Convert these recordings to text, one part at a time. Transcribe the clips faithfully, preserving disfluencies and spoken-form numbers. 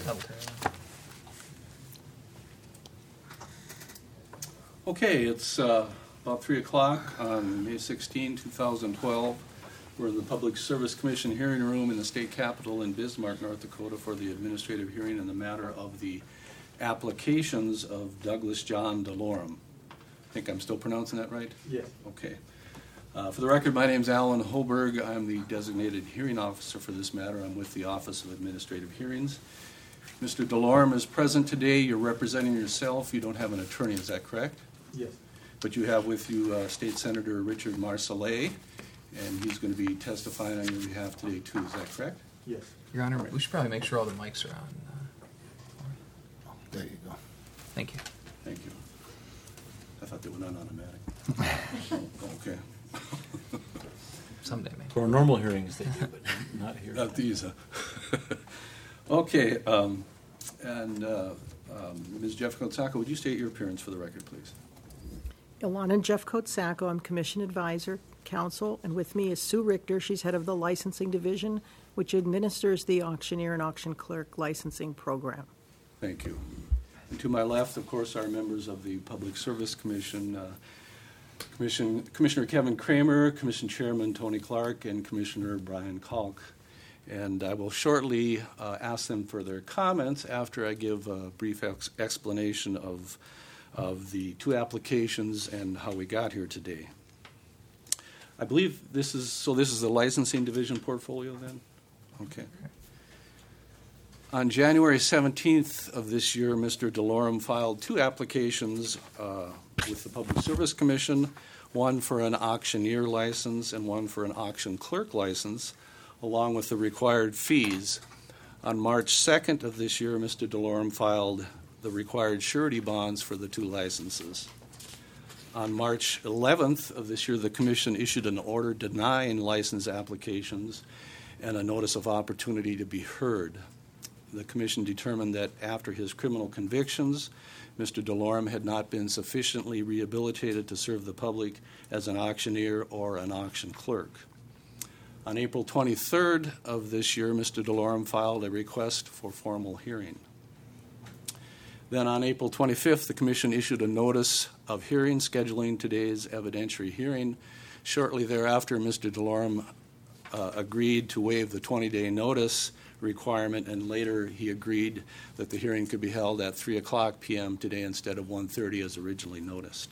That'll tear it out. Okay, it's uh, about three o'clock on May sixteenth, two thousand twelve. We're in the Public Service Commission hearing room in the state capitol in Bismarck, North Dakota for the administrative hearing in the matter of the applications of Douglas John DeLorme. I think I'm still pronouncing that right? Yes. Okay. Uh, for the record, my name is Alan Hoberg. I'm the designated hearing officer for this matter. I'm with the Office of Administrative Hearings. Mister DeLorme is present today. You're representing yourself. You don't have an attorney, is that correct? Yes. But you have with you uh, State Senator Richard Marcellet, and he's going to be testifying on your behalf today too. Is that correct? Yes. Your Honor, we should probably make sure all the mics are on. Uh, There you go. thank you. Thank you. I thought they went on automatic. Oh, okay. Someday, maybe. For normal hearings, they do, but not here. Not these. Uh. Okay. Um, and uh, um, Miz Jeff Kotsako, would you state your appearance for the record, please? Ilana Jeff Kotsako, I'm Commission Advisor, Counsel, and with me is Sue Richter. She's head of the Licensing Division, which administers the auctioneer and auction clerk licensing program. Thank you. And to my left, of course, are members of the Public Service Commission, uh, Commission Commissioner Kevin Kramer, Commission Chairman Tony Clark, and Commissioner Brian Kalk. And I will shortly uh, ask them for their comments after I give a brief ex- explanation of of the two applications and how we got here today. I believe this is, so this is the licensing division portfolio then? Okay. On January seventeenth of this year, Mister DeLorme filed two applications uh, with the Public Service Commission, one for an auctioneer license and one for an auction clerk license, along with the required fees. On March second of this year, Mister DeLorme filed the required surety bonds for the two licenses. On March eleventh of this year, the Commission issued an order denying license applications and a notice of opportunity to be heard. The Commission determined that after his criminal convictions, Mister DeLorme had not been sufficiently rehabilitated to serve the public as an auctioneer or an auction clerk. On April twenty-third of this year, Mister DeLorme filed a request for formal hearing. Then on April twenty-fifth, the Commission issued a notice of hearing scheduling today's evidentiary hearing. Shortly thereafter, Mister DeLorme uh, agreed to waive the twenty-day notice requirement, and later he agreed that the hearing could be held at three o'clock p.m. today instead of one thirty as originally noticed.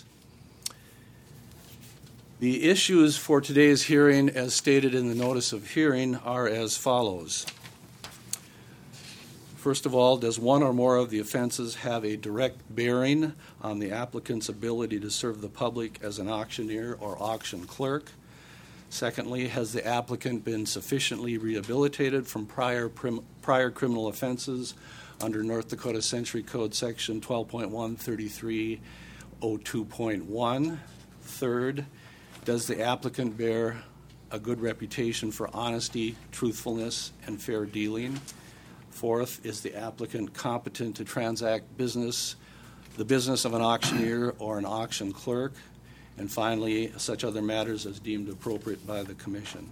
The issues for today's hearing, as stated in the notice of hearing, are as follows. First of all, does one or more of the offenses have a direct bearing on the applicant's ability to serve the public as an auctioneer or auction clerk? Secondly, has the applicant been sufficiently rehabilitated from prior prim- prior criminal offenses under North Dakota Century Code Section twelve point one thirty-three oh two point one? Third, does the applicant bear a good reputation for honesty, truthfulness, and fair dealing? Fourth, is the applicant competent to transact business, the business of an auctioneer or an auction clerk? And finally, such other matters as deemed appropriate by the Commission.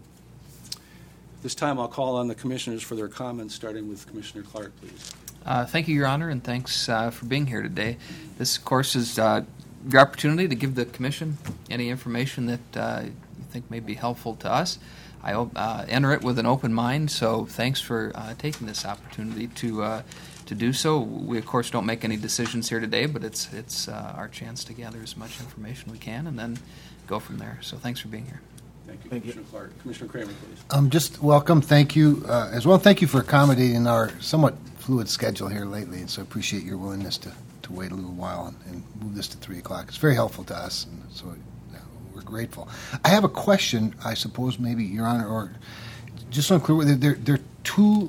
This time I'll call on the Commissioners for their comments, starting with Commissioner Clark, please. Uh, thank you, Your Honor, and thanks uh, for being here today. This, of course, is uh, your opportunity to give the Commission any information that uh, you think may be helpful to us. I uh, enter it with an open mind, so thanks for uh, taking this opportunity to uh, to do so. We, of course, don't make any decisions here today, but it's it's uh, our chance to gather as much information we can and then go from there. So thanks for being here. Thank you, Thank Commissioner you. Clark. Commissioner Kramer, please. Um, just welcome. Thank you uh, as well. Thank you for accommodating our somewhat fluid schedule here lately, and so I appreciate your willingness to, to wait a little while and, and move this to three o'clock. It's very helpful to us, and so uh, we're grateful. I have a question, I suppose, maybe, Your Honor, or just so I'm clear, there, there are two,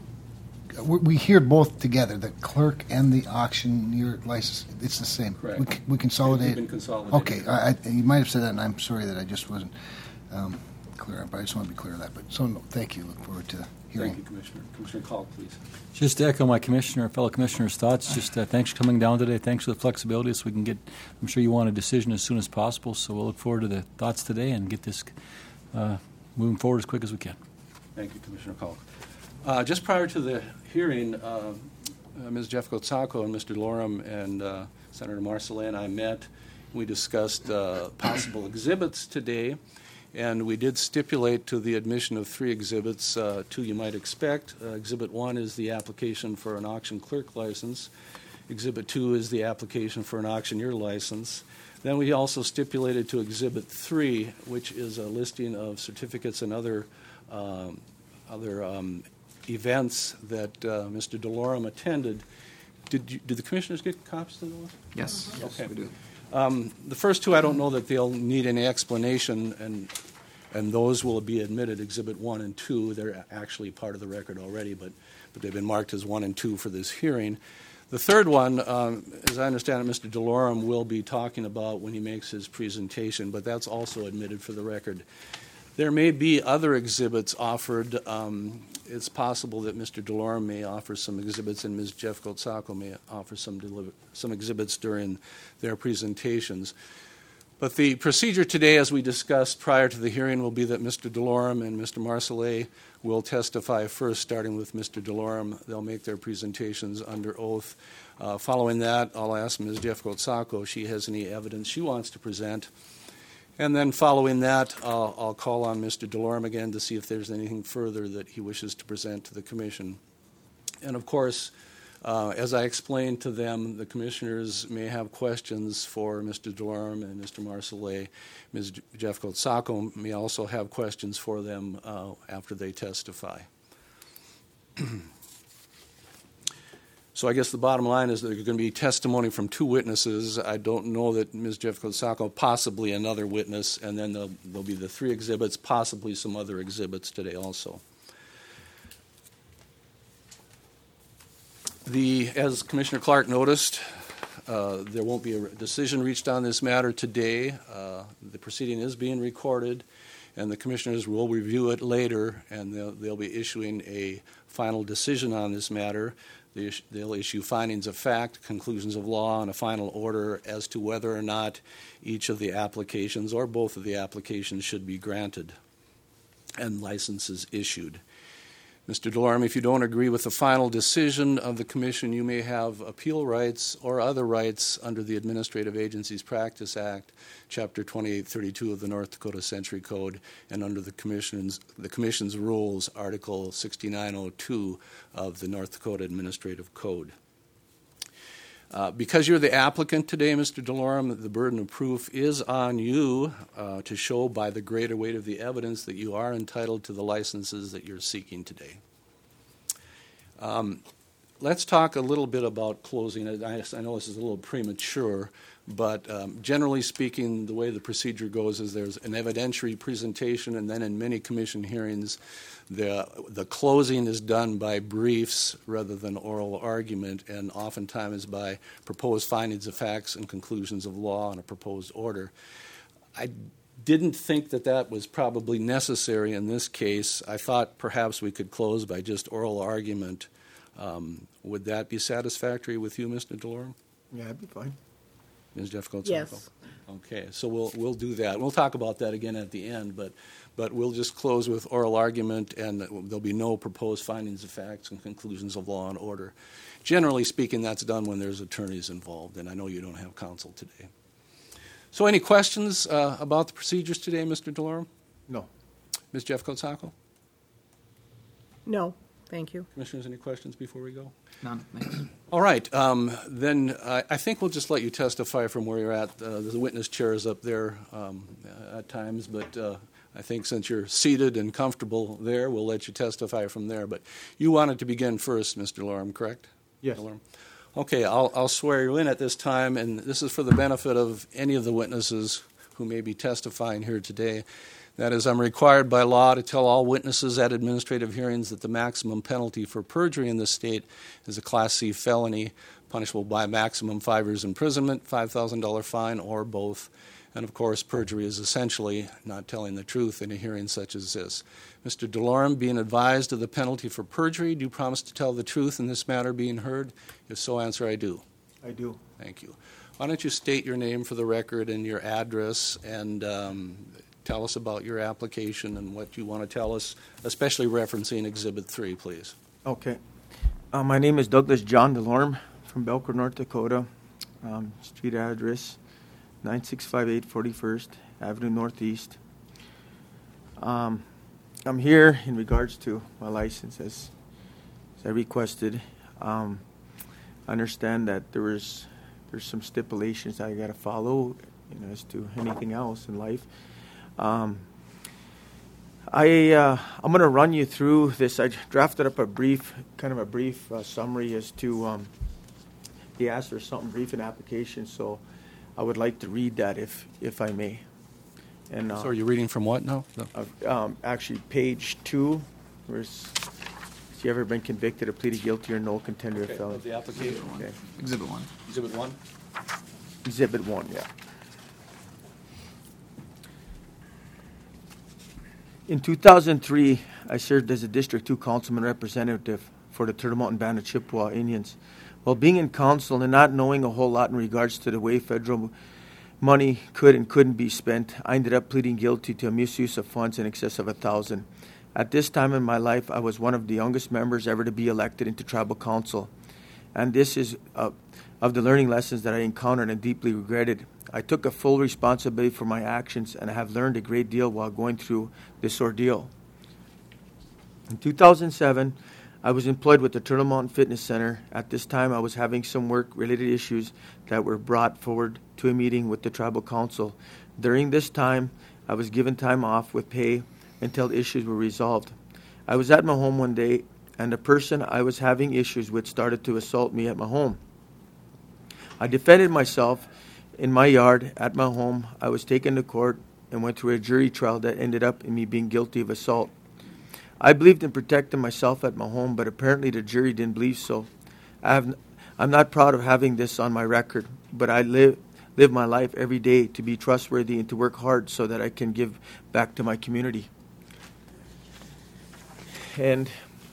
we hear both together, the clerk and the auctioneer license. It's the same. Correct. We, we consolidate. They've been consolidated. Okay, I, I, you might have said that, and I'm sorry that I just wasn't um, clear, but I just want to be clear on that. But so, no, thank you. Look forward to hearing. Thank you, Commissioner. Commissioner Kalk, please. Just to echo my commissioner, fellow commissioners' thoughts, just uh, thanks for coming down today. Thanks for the flexibility so we can get, I'm sure you want a decision as soon as possible, so we'll look forward to the thoughts today and get this uh, moving forward as quick as we can. Thank you, Commissioner Kalk. Uh, just prior to the hearing, uh, uh, Miz Jeffcoat-Saco and Mister Delorme and uh, Senator Marcellet and I met. We discussed uh, possible exhibits today, and we did stipulate to the admission of three exhibits, uh, two you might expect. Uh, exhibit one is the application for an auction clerk license. Exhibit two is the application for an auctioneer license. Then we also stipulated to Exhibit three, which is a listing of certificates and other um, other um, events that uh, Mister Delorme attended. Did, you, did the commissioners get copies of those? Yes, yes, Okay. we do. Um, the first two, I don't know that they'll need any explanation, and and those will be admitted, Exhibit one and two. They're actually part of the record already, but, but they've been marked as one and two for this hearing. The third one, um, as I understand it, Mister Delorme will be talking about when he makes his presentation, but that's also admitted for the record. There may be other exhibits offered. Um, it's possible that Mister Delorme may offer some exhibits and Miz Jeffcoat-Saco may offer some, deliver, some exhibits during their presentations. But the procedure today, as we discussed prior to the hearing, will be that Mister Delorme and Mister Marcellet will testify first, starting with Mister Delorme. They'll make their presentations under oath. Uh, following that, I'll ask Miz Jeffcoat-Saco if she has any evidence she wants to present. And then following that, uh, I'll call on Mister Delorme again to see if there's anything further that he wishes to present to the Commission. And of course, uh, as I explained to them, the Commissioners may have questions for Mister Delorme and Mister Marcellet. Miz Jeffcoat-Saco may also have questions for them uh, after they testify. So I guess the bottom line is that there's going to be testimony from two witnesses. I don't know that Miz Jeffcoat-Saco, possibly another witness, and then there'll, there'll be the three exhibits, possibly some other exhibits today also. The, as Commissioner Clark noticed, uh, there won't be a decision reached on this matter today. Uh, the proceeding is being recorded, and the Commissioners will review it later, and they'll, they'll be issuing a final decision on this matter. They'll issue findings of fact, conclusions of law, and a final order as to whether or not each of the applications or both of the applications should be granted and licenses issued. Mister Delorme, if you don't agree with the final decision of the Commission, you may have appeal rights or other rights under the Administrative Agencies Practice Act, Chapter twenty-eight thirty-two of the North Dakota Century Code, and under the Commission's, the Commission's rules, Article sixty-nine oh two of the North Dakota Administrative Code. Uh, because you're the applicant today, Mister Delorme, the burden of proof is on you uh, to show by the greater weight of the evidence that you are entitled to the licenses that you're seeking today. Um, let's talk a little bit about closing. I, I know this is a little premature, but um, generally speaking, the way the procedure goes is there's an evidentiary presentation, and then in many commission hearings, the the closing is done by briefs rather than oral argument, and oftentimes by proposed findings of facts and conclusions of law and a proposed order. I didn't think that that was probably necessary in this case. I thought perhaps we could close by just oral argument. Um, would that be satisfactory with you, Mister Delorme? Yeah, that'd be fine. Miz Jeffcoat-Saco? Yes. Okay, so we'll we'll do that. We'll talk about that again at the end, but but we'll just close with oral argument, and there'll be no proposed findings of facts and conclusions of law and order. Generally speaking, that's done when there's attorneys involved, and I know you don't have counsel today. So any questions uh, about the procedures today, Mister Delorme? No. Miz Jeffcoat-Saco? No, thank you. Commissioners, any questions before we go? None, thanks. All right. Um, then I, I think we'll just let you testify from where you're at. Uh, the witness chair is up there um, at times, but uh, I think since you're seated and comfortable there, we'll let you testify from there. But you wanted to begin first, Mister Delorme, correct? Yes. Delorme? Okay, I'll, I'll swear you in at this time, and this is for the benefit of any of the witnesses who may be testifying here today. That is, I'm required by law to tell all witnesses at administrative hearings that the maximum penalty for perjury in this state is a Class C felony, punishable by maximum five years imprisonment, five thousand dollars fine, or both. And of course, perjury is essentially not telling the truth in a hearing such as this. Mister Delorme, being advised of the penalty for perjury, do you promise to tell the truth in this matter being heard? If so, answer I do. I do. Thank you. Why don't you state your name for the record and your address, and um, tell us about your application and what you want to tell us, especially referencing Exhibit three, please. Okay. Uh, my name is Douglas John DeLorme from Belcourt, North Dakota. Um, street address nine six five eight forty-first Avenue Northeast. Um, I'm here in regards to my license as, as I requested. Um, I understand that there was there's some stipulations that I got to follow, you know, as to anything else in life. Um, I uh, I'm going to run you through this. I drafted up a brief, kind of a brief uh, summary as to. Um, He asked for something brief in application, so I would like to read that if if I may. And uh, So are you reading from what now? No. uh, um, actually, page two, where's, has he ever been convicted or pleaded guilty or no contender of Okay, felony? of the application. Okay. Exhibit one. Exhibit one? Exhibit one, yeah. In two thousand three, I served as a District two Councilman representative for the Turtle Mountain Band of Chippewa Indians. While being in council and not knowing a whole lot in regards to the way federal money could and couldn't be spent, I ended up pleading guilty to a misuse of funds in excess of a thousand. At this time in my life, I was one of the youngest members ever to be elected into tribal council. And this is uh, of the learning lessons that I encountered and deeply regretted. I took a full responsibility for my actions, and I have learned a great deal while going through this ordeal. In two thousand seven, I was employed with the Turtle Mountain Fitness Center. At this time, I was having some work-related issues that were brought forward to a meeting with the Tribal Council. During this time, I was given time off with pay until issues were resolved. I was at my home one day, and the person I was having issues with started to assault me at my home. I defended myself in my yard at my home. I was taken to court and went through a jury trial that ended up in me being guilty of assault. I believed in protecting myself at my home, but apparently the jury didn't believe so. I have, I'm not proud of having this on my record, but I live live my life every day to be trustworthy and to work hard so that I can give back to my community. And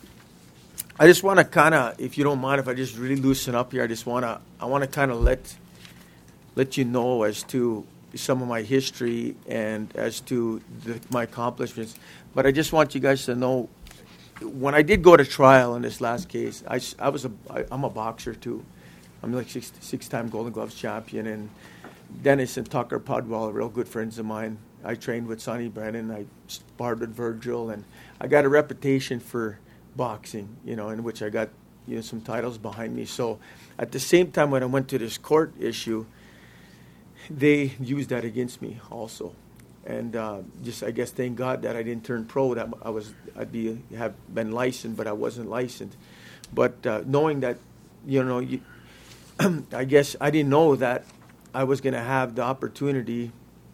I just want to kind of, if you don't mind, if I just really loosen up here, I just want to, I want to kind of let let you know as to some of my history and as to the, my accomplishments. But I just want you guys to know, when I did go to trial in this last case, I, I was a, I, I'm a boxer too. I'm like six, six-time Golden Gloves champion, and Dennis and Tucker Pudwell are real good friends of mine. I trained with Sonny Brennan, I sparred with Virgil, and I got a reputation for boxing, you know, in which I got, you know, some titles behind me. So at the same time when I went to this court issue, they used that against me also. And uh, just, I guess, thank God that I didn't turn pro. That I was, I'd be have been licensed, but I wasn't licensed. But uh, knowing that, you know, you, I guess I didn't know that I was going to have the opportunity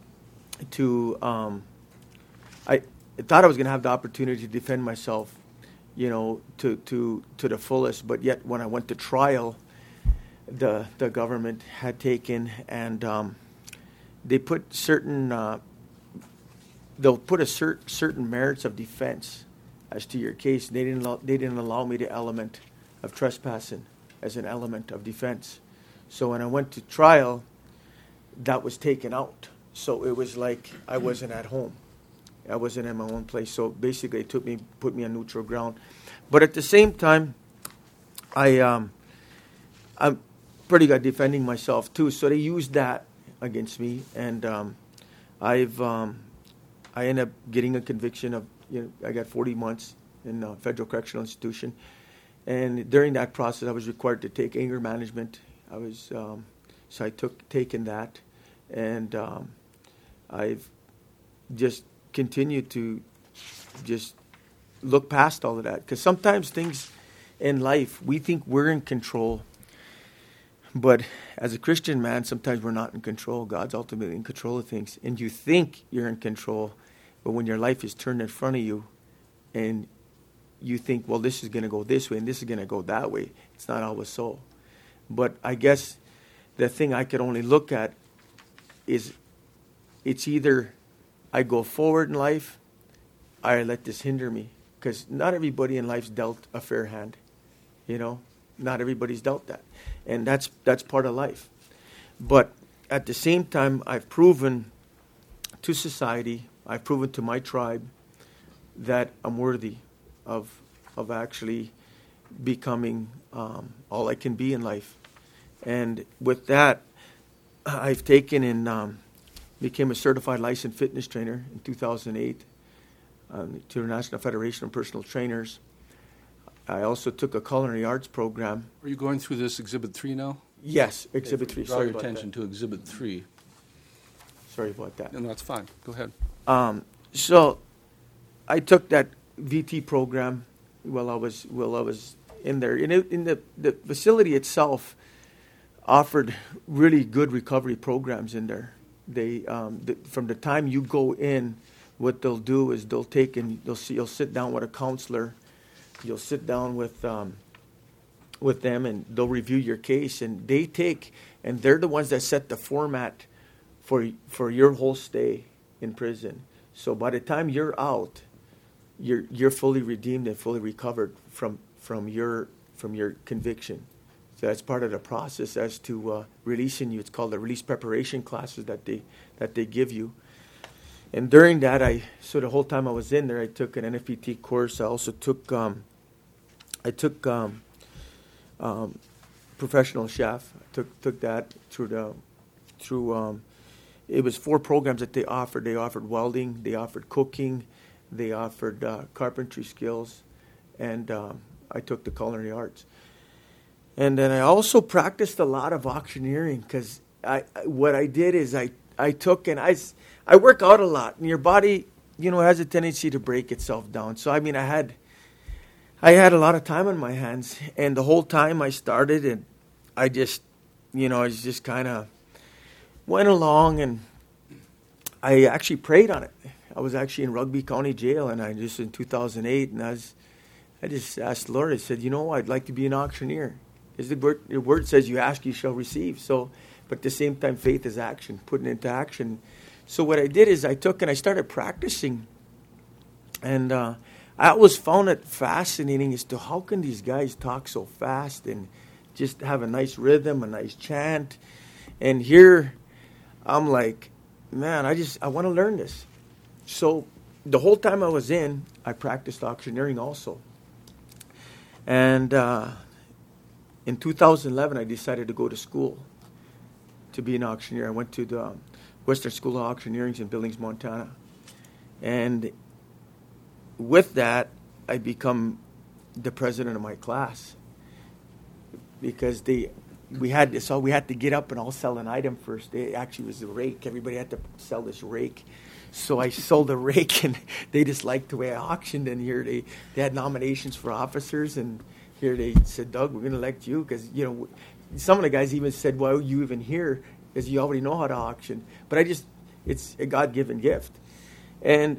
to. Um, I thought I was going to have the opportunity to defend myself, you know, to to to the fullest. But yet, when I went to trial, the the government had taken and um, they put certain. Uh, They'll put a cert, certain merits of defense as to your case. They didn't allow, they didn't allow me the element of trespassing as an element of defense. So when I went to trial, that was taken out. So it was like I wasn't at home. I wasn't in my own place. So basically, it took me put me on neutral ground. But at the same time, I um, I'm pretty good defending myself too. So they used that against me, and um, I've. Um, I ended up getting a conviction of, you know, I got forty months in a federal correctional institution. And during that process, I was required to take anger management. I was, um, so I took, taken that. And um, I've just continued to just look past all of that. Because sometimes things in life, we think we're in control. But as a Christian man, sometimes we're not in control. God's ultimately in control of things. And you think you're in control. But when your life is turned in front of you and you think, well, this is going to go this way and this is going to go that way, it's not always so. But I guess the thing I could only look at is it's either I go forward in life or I let this hinder me. Because not everybody in life's dealt a fair hand. You know, not everybody's dealt that. And that's that's part of life. But at the same time, I've proven to society, I've proven to my tribe that I'm worthy of of actually becoming um, all I can be in life. And with that, I've taken and um, became a certified licensed fitness trainer in two thousand eight um, to the National Federation of Personal Trainers. I also took a culinary arts program. Are you going through this Exhibit three now? Yes, Exhibit three. Draw Sorry your about attention that. to Exhibit three, Sorry about that. and that's fine. Go ahead. Um, so I took that V T program while I was while I was in there. In, it, in the, the facility itself offered really good recovery programs in there. They um, the, from the time you go in, what they'll do is they'll take and they'll see you'll sit down with a counselor. You'll sit down with um, with them and they'll review your case, and they take and they're the ones that set the format for for your whole stay in prison. So by the time you're out, you're you're fully redeemed and fully recovered from from your from your conviction. So that's part of the process as to uh, releasing you. It's called the release preparation classes that they that they give you. And during that, I so the whole time I was in there, I took an N F P T course. I also took um, I took um, um, professional chef. I took took that through the through. Um, it was four programs that they offered. They offered welding, they offered cooking, they offered uh, carpentry skills, and um, I took the culinary arts. And then I also practiced a lot of auctioneering because I what I did is I I took and I. I work out a lot, and your body, you know, has a tendency to break itself down. So, I mean, I had, I had a lot of time on my hands, and the whole time I started, and I just, you know, I just kind of went along, and I actually prayed on it. I was actually in Rugby County Jail, and I just in two thousand eight, and I was, I just asked the Lord. I said, you know, I'd like to be an auctioneer. Because the word, the word says, "You ask, you shall receive." So, but at the same time, faith is action, putting it into action. So what I did is I took and I started practicing, and uh, I always found it fascinating as to how can these guys talk so fast and just have a nice rhythm, a nice chant. And here I'm like, man, I just I want to learn this. So the whole time I was in, I practiced auctioneering also. And uh, in two thousand eleven, I decided to go to school to be an auctioneer. I went to the Western School of Auctioneering in Billings, Montana. And with that, I become the president of my class. Because they, we had this, so we had to get up and all sell an item first. It actually was a rake. Everybody had to sell this rake. So I sold a rake, and they just liked the way I auctioned. And here they, they had nominations for officers, and here they said, Doug, we're going to elect you. Because, you know, some of the guys even said, why are you even here? Because you already know how to auction. But I just, it's a God-given gift. And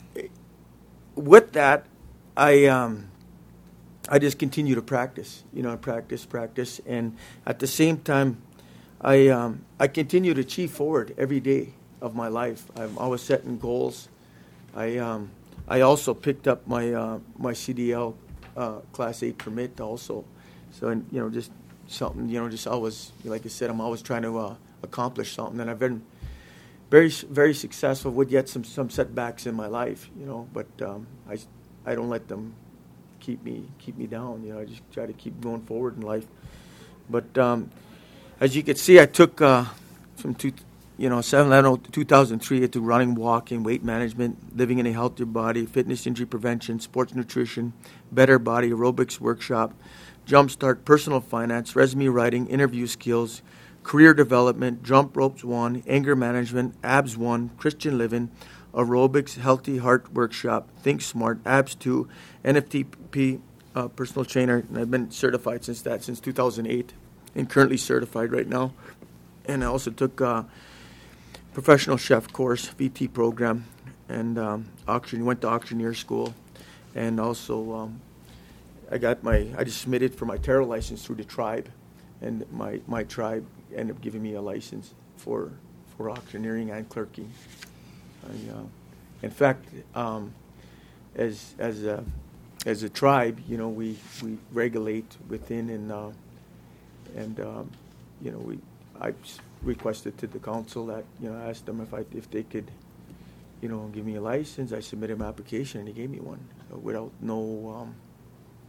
with that, I um, I just continue to practice, you know, practice, practice. And at the same time, I um, I continue to achieve forward every day of my life. I'm always setting goals. I um, I also picked up my uh, my C D L uh, Class eight permit also. So, and, you know, just something, you know, just always, like I said, I'm always trying to uh, accomplish something, and I've been very, very successful with yet some, some setbacks in my life, you know. But um, I, I don't let them keep me keep me down. You know, I just try to keep going forward in life. But um, as you can see, I took uh, from two, you know, seven eleven two thousand three. I took running, walking, weight management, living in a healthier body, fitness injury prevention, sports nutrition, better body, aerobics workshop, jumpstart, personal finance, resume writing, interview skills, career development, jump ropes one, anger management, abs one, Christian living, aerobics, healthy heart workshop, think smart, abs two, N F T P uh, personal trainer, and I've been certified since that, since two thousand eight, and currently certified right now. And I also took a professional chef course, V T program, and um, auction, went to auctioneer school, and also um, I got my, I just submitted for my tarot license through the tribe, and my, my tribe ended up giving me a license for for auctioneering and clerking. I, uh, in fact, um, as as a as a tribe, you know, we, we regulate within, and uh, and um, you know, we I requested to the council that, you know, I asked them if I if they could, you know, give me a license. I submitted my application, and they gave me one, so without no um,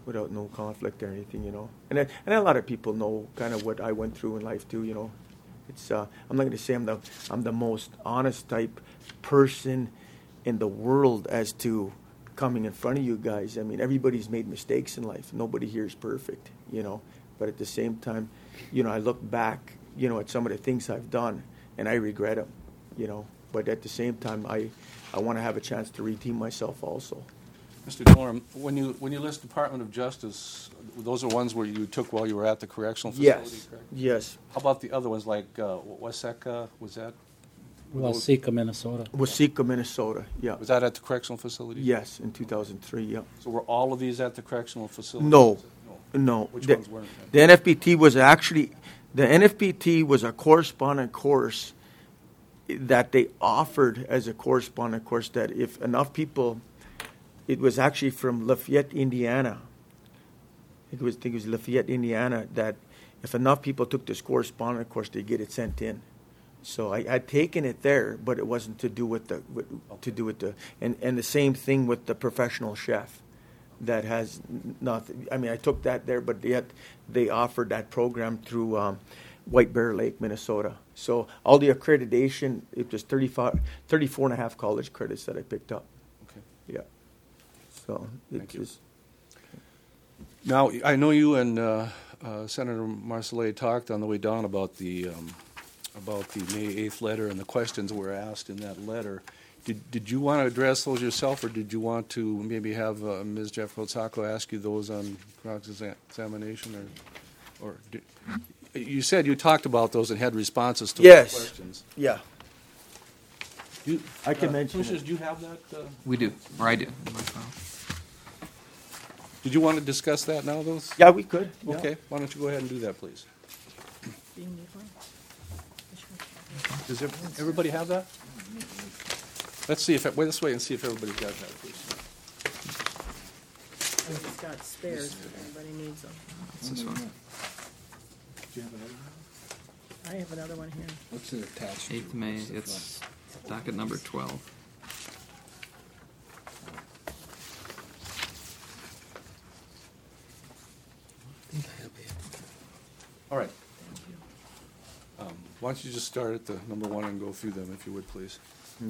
without no conflict or anything, you know. And I, and a lot of people know kind of what I went through in life too, you know. It's uh, I'm not going to say I'm the I'm the most honest type person in the world as to coming in front of you guys. I mean, everybody's made mistakes in life. Nobody here is perfect, you know. But at the same time, you know, I look back, you know, at some of the things I've done, and I regret them, you know. But at the same time, I I want to have a chance to redeem myself also. Mister Delorme, when you when you list Department of Justice, those are ones where you took while you were at the correctional facility, Yes. correct? Yes. How about the other ones like uh, Waseca? Was that Waseca, Minnesota. Waseca, Minnesota. Yeah. was that at the correctional facility? Yes, in two thousand three. Yeah. So were all of these at the correctional facility? No. No. Which the, ones weren't? The N F P T was actually the N F P T was a correspondent course that they offered as a correspondent course. That if enough people, it was actually from Lafayette, Indiana. It was I think it was Lafayette, Indiana. That if enough people took this correspondent course, they get it sent in. So I had taken it there, but it wasn't to do with the with, to do with the and, and the same thing with the professional chef. That has nothing. I mean, I took that there, but yet they offered that program through um, White Bear Lake, Minnesota. So all the accreditation, it was thirty-five, thirty-four and a half college credits that I picked up. Okay. Yeah. So Thank it's you. just, Now, I know you and uh, uh, Senator Marcellet talked on the way down about the um, about the May eighth letter and the questions were asked in that letter. Did did you want to address those yourself, or did you want to maybe have uh, Miz Jeffcoat-Sacco ask you those on cross-examination, or or did, you said you talked about those and had responses to Yes. those questions? yeah. You, I can uh, mention Commissioners, it. do you have that? Uh, We do, or I do. in my file. did you want to discuss that now, those? Yeah, we could. yeah. Okay, why don't you go ahead and do that, please? Does ev- everybody have that? Let's see if, it- wait, let's wait and see if everybody's got that, please. I've got spares if anybody needs them. It's this one. I have another one here. What's it attached to? eighth of May, it's docket number twelve. All right. Um, Why don't you just start at the number one and go through them, if you would, please?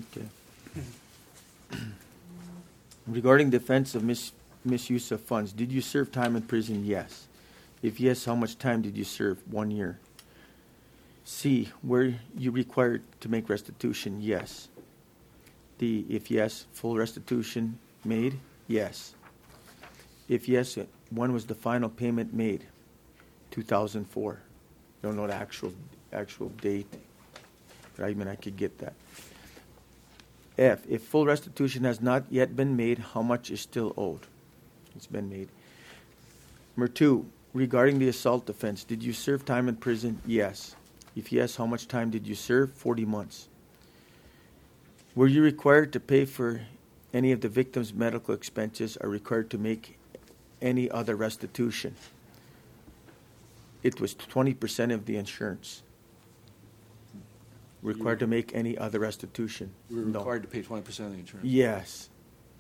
Okay. Regarding defense of mis- misuse of funds, did you serve time in prison? Yes. If yes, how much time did you serve? One year. C, were you required to make restitution? Yes. D, if yes, full restitution made? Yes. If yes, when was the final payment made? two thousand four. Don't know the actual actual date, but I mean I could get that. F, if full restitution has not yet been made, how much is still owed? It's been made. Number two, regarding the assault offense, did you serve time in prison? Yes. If yes, how much time did you serve? forty months. Were you required to pay for any of the victim's medical expenses or required to make any other restitution? It was twenty percent of the insurance. Required to make any other restitution? We were No. required to pay twenty percent of the insurance. Yes.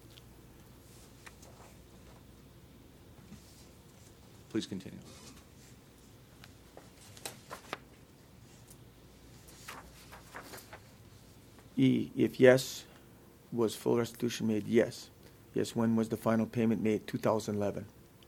Please continue. E, if yes, was full restitution made? Yes. Yes, when was the final payment made? two thousand eleven.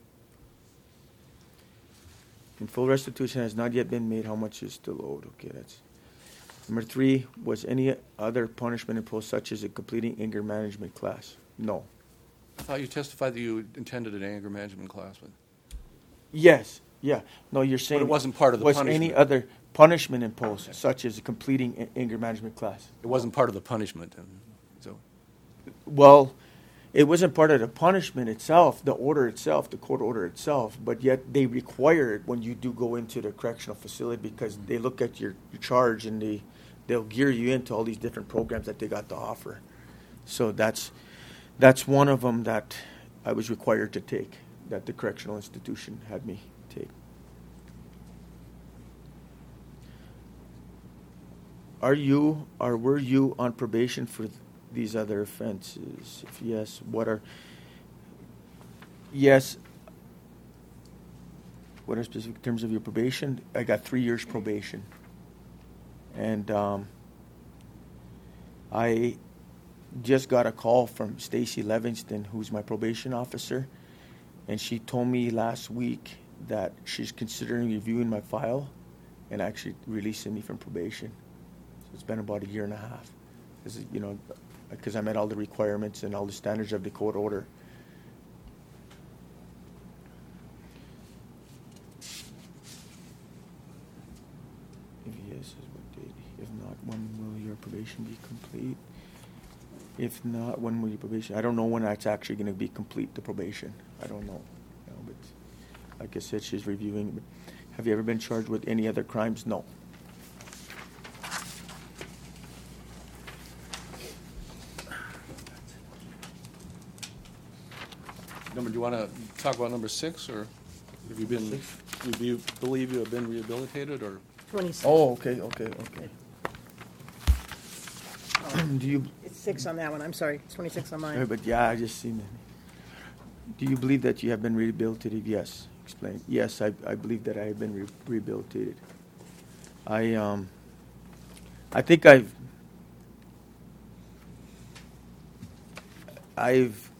And full restitution has not yet been made, how much is still owed? Okay, that's. Number three, was any other punishment imposed, such as a completing anger management class? No. I thought you testified that you intended an anger management class, but Yes, yeah. No, you're saying. it wasn't part of the Was punishment. any other punishment imposed, such as completing a- anger management class? it wasn't part of the punishment. And so, Well, it wasn't part of the punishment itself, the order itself, the court order itself, but yet they require it when you do go into the correctional facility because they look at your, your charge and they, they'll gear you into all these different programs that they got to offer. So that's, that's one of them that I was required to take, that the correctional institution had me take. Are you or were you on probation for th- these other offenses? If yes, what are... Yes, what are specific terms of your probation? I got three years probation. And um, I just got a call from Stacy Levingston, who's my probation officer, and she told me last week that she's considering reviewing my file and actually releasing me from probation. So it's been about a year and a half, because you know, because I met all the requirements and all the standards of the court order. If yes, is what date? If not, when will your probation be complete? If not, when will your probation? I don't know when that's actually going to be complete, the probation. I don't know. You know, but like I said, she's reviewing. But have you ever been charged with any other crimes? No. Number, do you want to talk about number six, or have you been, Six? do you believe you have been rehabilitated, or? twenty-six. Oh, okay, okay, okay. Do you? It's six on that one, I'm sorry, it's twenty-six on Uh, mine. But yeah, I just seen it. Do you believe that you have been rehabilitated? Yes. Explain. Yes, I, I believe that I have been re- rehabilitated. I um. I think I've. I've.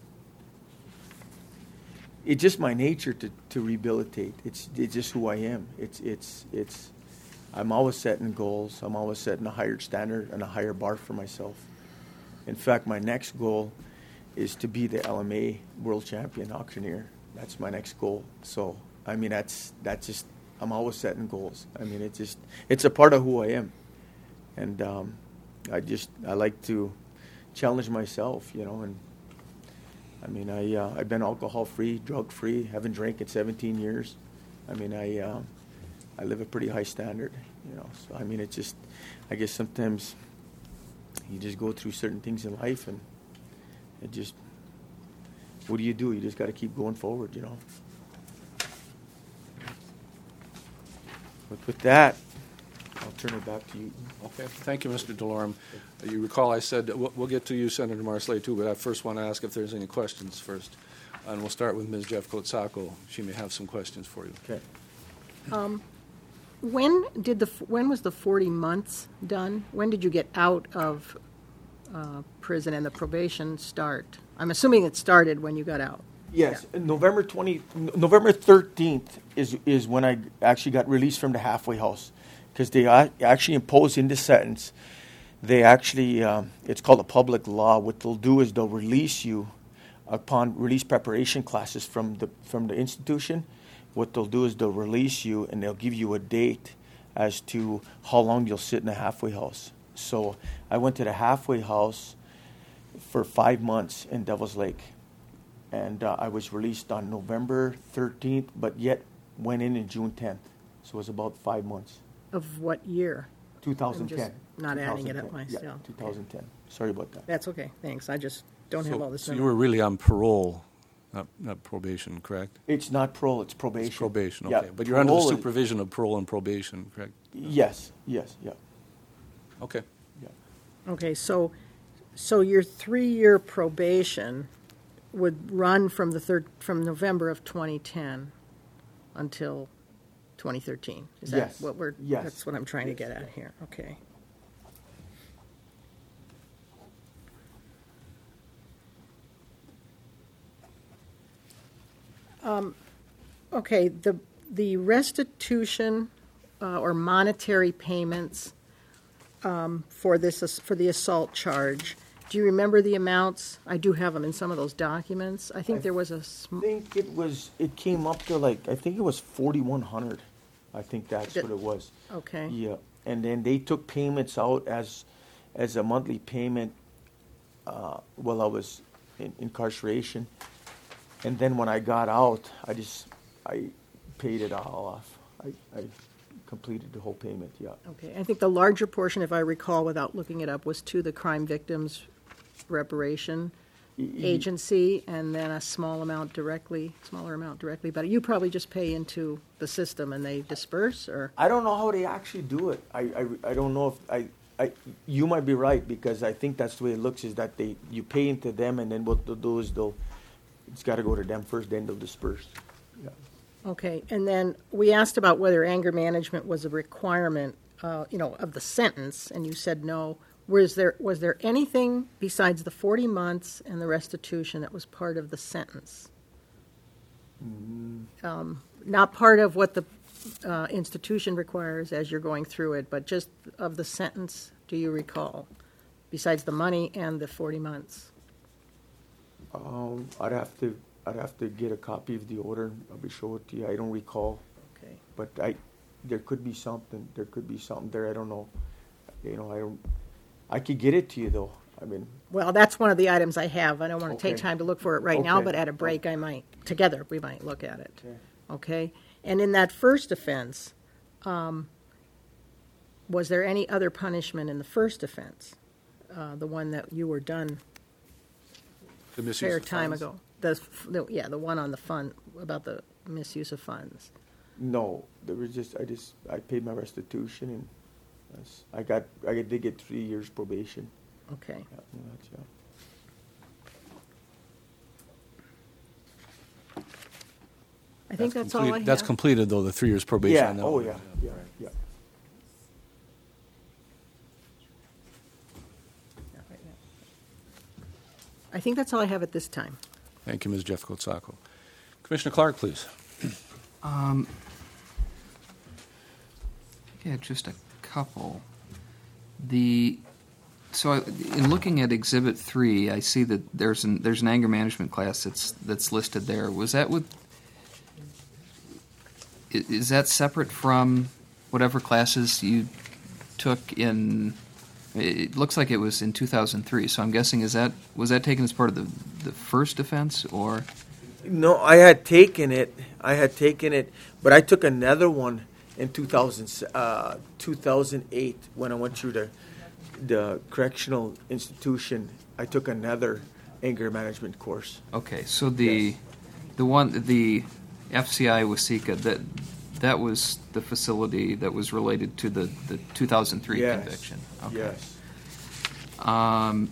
It's just my nature to, to rehabilitate. It's it's just who I am. It's it's it's. I'm always setting goals. I'm always setting a higher standard and a higher bar for myself. In fact, my next goal is to be the L M A world champion auctioneer. That's my next goal. So, I mean, that's that's just, I'm always setting goals. I mean, it's just, it's a part of who I am. And um, I just, I like to challenge myself, you know, and I mean, I, uh, I've been alcohol-free, drug-free, haven't drank in seventeen years. I mean, I, uh, I live a pretty high standard, you know. So, I mean, it's just, I guess sometimes you just go through certain things in life, and it just, what do you do? You just got to keep going forward, you know. But with that, I'll turn it back to you. Okay, thank you, Mister DeLorme. Uh, You recall I said, we'll, we'll get to you, Senator Marsley, too, but I first want to ask if there's any questions first. And we'll start with Miz Jeffcoat Sacco. She may have some questions for you. Okay. When did the, when was the forty months done? When did you get out of uh, prison and the probation start? I'm assuming it started when you got out. Yes, November twentieth, November thirteenth is is when I actually got released from the halfway house, because they a- actually imposed in the sentence. They actually, um, it's called a public law. What they'll do is they'll release you upon release preparation classes from the from the institution. What they'll do is they'll release you and they'll give you a date as to how long you'll sit in the halfway house. So I went to the halfway house for five months in Devil's Lake. And uh, I was released on November thirteenth, but yet went in in June tenth. So it was about five months. Of what year? two thousand ten. I'm just not adding it up two thousand ten. myself. Yeah, two thousand ten. Sorry about that. That's okay, thanks. I just don't have So- all this. So you were really on parole, not, not probation, correct? It's not parole, it's probation. It's probation, Yeah, okay. But you're under the parole is- supervision of parole and probation, correct? Yes, yes, yeah, Okay. yeah. Okay, so, so your three-year probation would run from the third, from November of twenty ten until twenty thirteen? Is that Yes, what we're, yes, that's what I'm trying to yes, get at yeah. here, okay. Um, okay, the, the restitution uh, or monetary payments um, for this, ass- for the assault charge, do you remember the amounts? I do have them in some of those documents. I think I there was a, sm- I think it was, it came up to like, I think it was forty-one hundred. I think that's That- what it was. okay. Yeah, and then they took payments out as, as a monthly payment uh, while I was in incarceration. And then when I got out, I just, I paid it all off. I, I completed the whole payment, yeah. Okay, I think the larger portion, if I recall without looking it up, was to the Crime Victims Reparation Y- y- Agency, and then a small amount directly, smaller amount directly, but you probably just pay into the system and they disperse, or? I don't know how they actually do it. I, I, I don't know if, I, I, you might be right, because I think that's the way it looks, is that they, you pay into them, and then what they'll do is they'll, it's gotta go to them first, then they'll disperse. Yeah. Okay, and then we asked about whether anger management was a requirement, uh, you know, of the sentence, and you said no. Was there was there anything besides the forty months and the restitution that was part of the sentence? Mm, Um, not part of what the uh, institution requires as you're going through it, but just of the sentence, do you recall? Besides the money and the forty months? Um, I'd have to, I'd have to get a copy of the order. I'll be show it to you. I don't recall, Okay. but I, there could be something. There could be something there. I don't know. You know, I don't. I could get it to you though. I mean, Well, that's one of the items I have. I don't want to take Okay. time to look for it right now, Okay. but at a break, I might, together, we might look at it. Okay. Okay? And in that first offense, um, was there any other punishment in the first offense? Uh, the one that you were done The misuse fair of time funds? ago? The, the, yeah, the one on the fund, about the misuse of funds. no, there was just I just I paid my restitution and that's, I got I did get three years probation. Okay. Yeah, that's, yeah. I think that's all I complete- have. That's completed, though, the three years probation. Yeah. on that Oh one. yeah. Yeah. Yeah. I think that's all I have at this time. Thank you, Miz Jeff Kotsako. Commissioner Clark, please. Um, yeah, just a couple. The so I- in looking at Exhibit Three, I see that there's an there's an anger management class that's that's listed there. Was that with? i- Is that separate from whatever classes you took in? It looks like it was in two thousand three. So I'm guessing is that was that taken as part of the the first offense or? No, I had taken it. I had taken it, but I took another one in two thousand, uh, two thousand eight when I went through the the correctional institution. I took another anger management course. Okay, so the Yes. the one the F C I Waseca that that was the facility that was related to the, the two thousand three Yes. conviction. Okay. Yes. Um,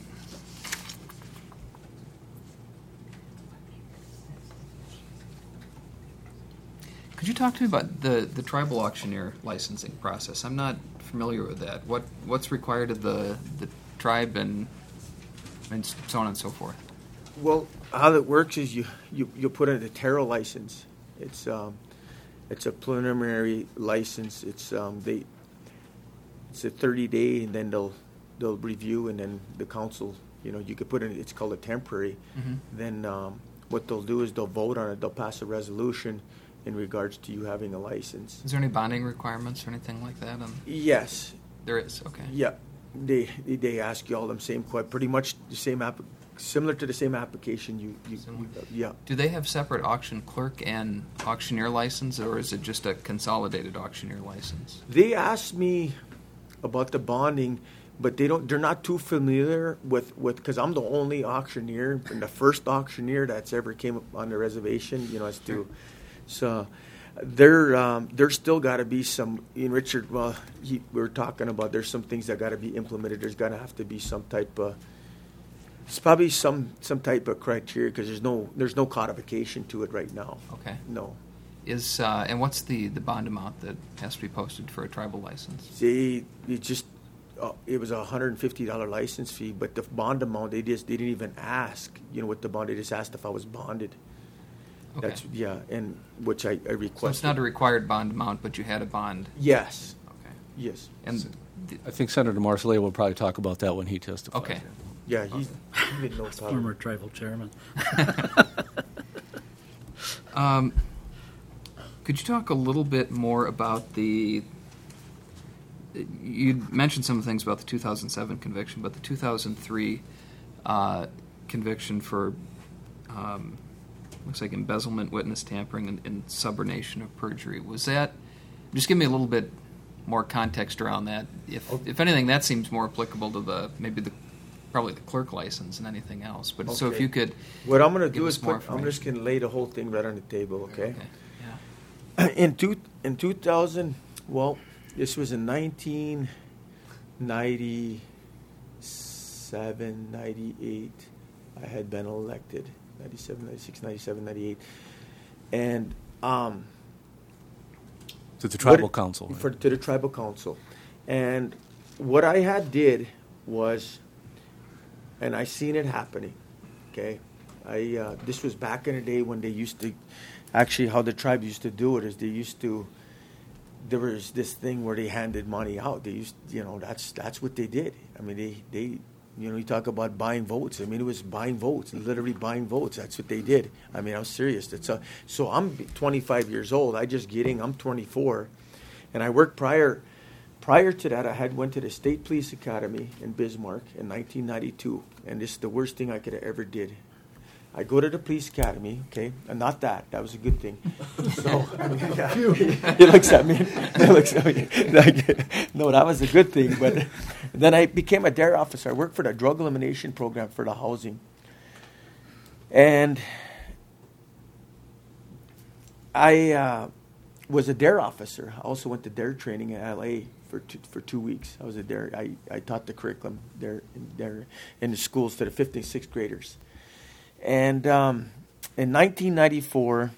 could you talk to me about the, the tribal auctioneer licensing process? I'm not familiar with that. What what's required of the the tribe and and so on and so forth? Well, how it works is you you, you put in a Terra license. It's um, it's a preliminary license. It's um, they it's a thirty day, and then they'll they'll review, and then the council. You know, you could put in. It's called a temporary. Mhm. Then um, what they'll do is they'll vote on it. They'll pass a resolution in regards to you having a license. Is there any bonding requirements or anything like that? Um, Yes. there is. Okay. Yeah. They they ask you all them same que- pretty much the same app, similar to the same application you, you, Similar. you yeah. Do they have separate auction clerk and auctioneer license, or is it just a consolidated auctioneer license? They asked me about the bonding, but they don't. They're not too familiar with with because I'm the only auctioneer and the first auctioneer that's ever came up on the reservation. You know, as to so there um, there's still got to be some. In Richard, well, he, we were talking about there's some things that got to be implemented. There's got to have to be some type of. It's probably some some type of criteria because there's no there's no codification to it right now. Okay. No. Is uh, and what's the, the bond amount that has to be posted for a tribal license? They it just uh, it was a hundred and fifty dollar license fee, but the bond amount they just they didn't even ask. You know what the bond? They just asked if I was bonded. Okay. That's yeah, and which I, I requested. So it's not a required bond amount, but you had a bond. Yes, Okay. yes, And th- I think Senator Marcellet will probably talk about that when he testifies. okay. yeah. He's he didn't know about it. Former tribal chairman. Um, could you talk a little bit more about the? You mentioned some of the things about the two thousand seven conviction, but the two thousand three uh, conviction for um, looks like embezzlement, witness tampering, and, and subornation of perjury. Was that? Just give me a little bit more context around that. If if anything, that seems more applicable to the maybe the probably the clerk license than anything else. But so if Okay. you could. What I'm going to Give do us is more put. I'm just going to lay the whole thing right on the table. Okay. Yeah. In two in two thousand, well, this was in nineteen ninety-seven, ninety-eight. I had been elected. ninety-seven, ninety-six, ninety-seven, ninety-eight, and um, To the tribal What- council. Right? For, to the tribal council. And what I had did was, and I seen it happening, okay? I uh, this was back in the day when they used to, actually how the tribe used to do it is they used to, there was this thing where they handed money out. They used, you know, that's that's what they did. I mean, they, they you know, you talk about buying votes. I mean, it was buying votes, literally buying votes. That's what they did. I mean, I'm serious. It's a, so I'm twenty-five years old. I just getting, I'm twenty-four. And I worked prior, prior to that, I had went to the State Police Academy in Bismarck in nineteen ninety-two. And this is the worst thing I could have ever did. I go to the police academy, okay, and not that. That was a good thing. So, I mean, yeah. He looks at me. He looks at me. Like, no, that was a good thing. But then I became a dare officer. I worked for the drug elimination program for the housing. And I uh, was a dare officer. I also went to dare training in L A for two, for two weeks. I was a dare. I, I taught the curriculum there, there in the schools to the fifth and sixth graders. And um, in nineteen ninety-four,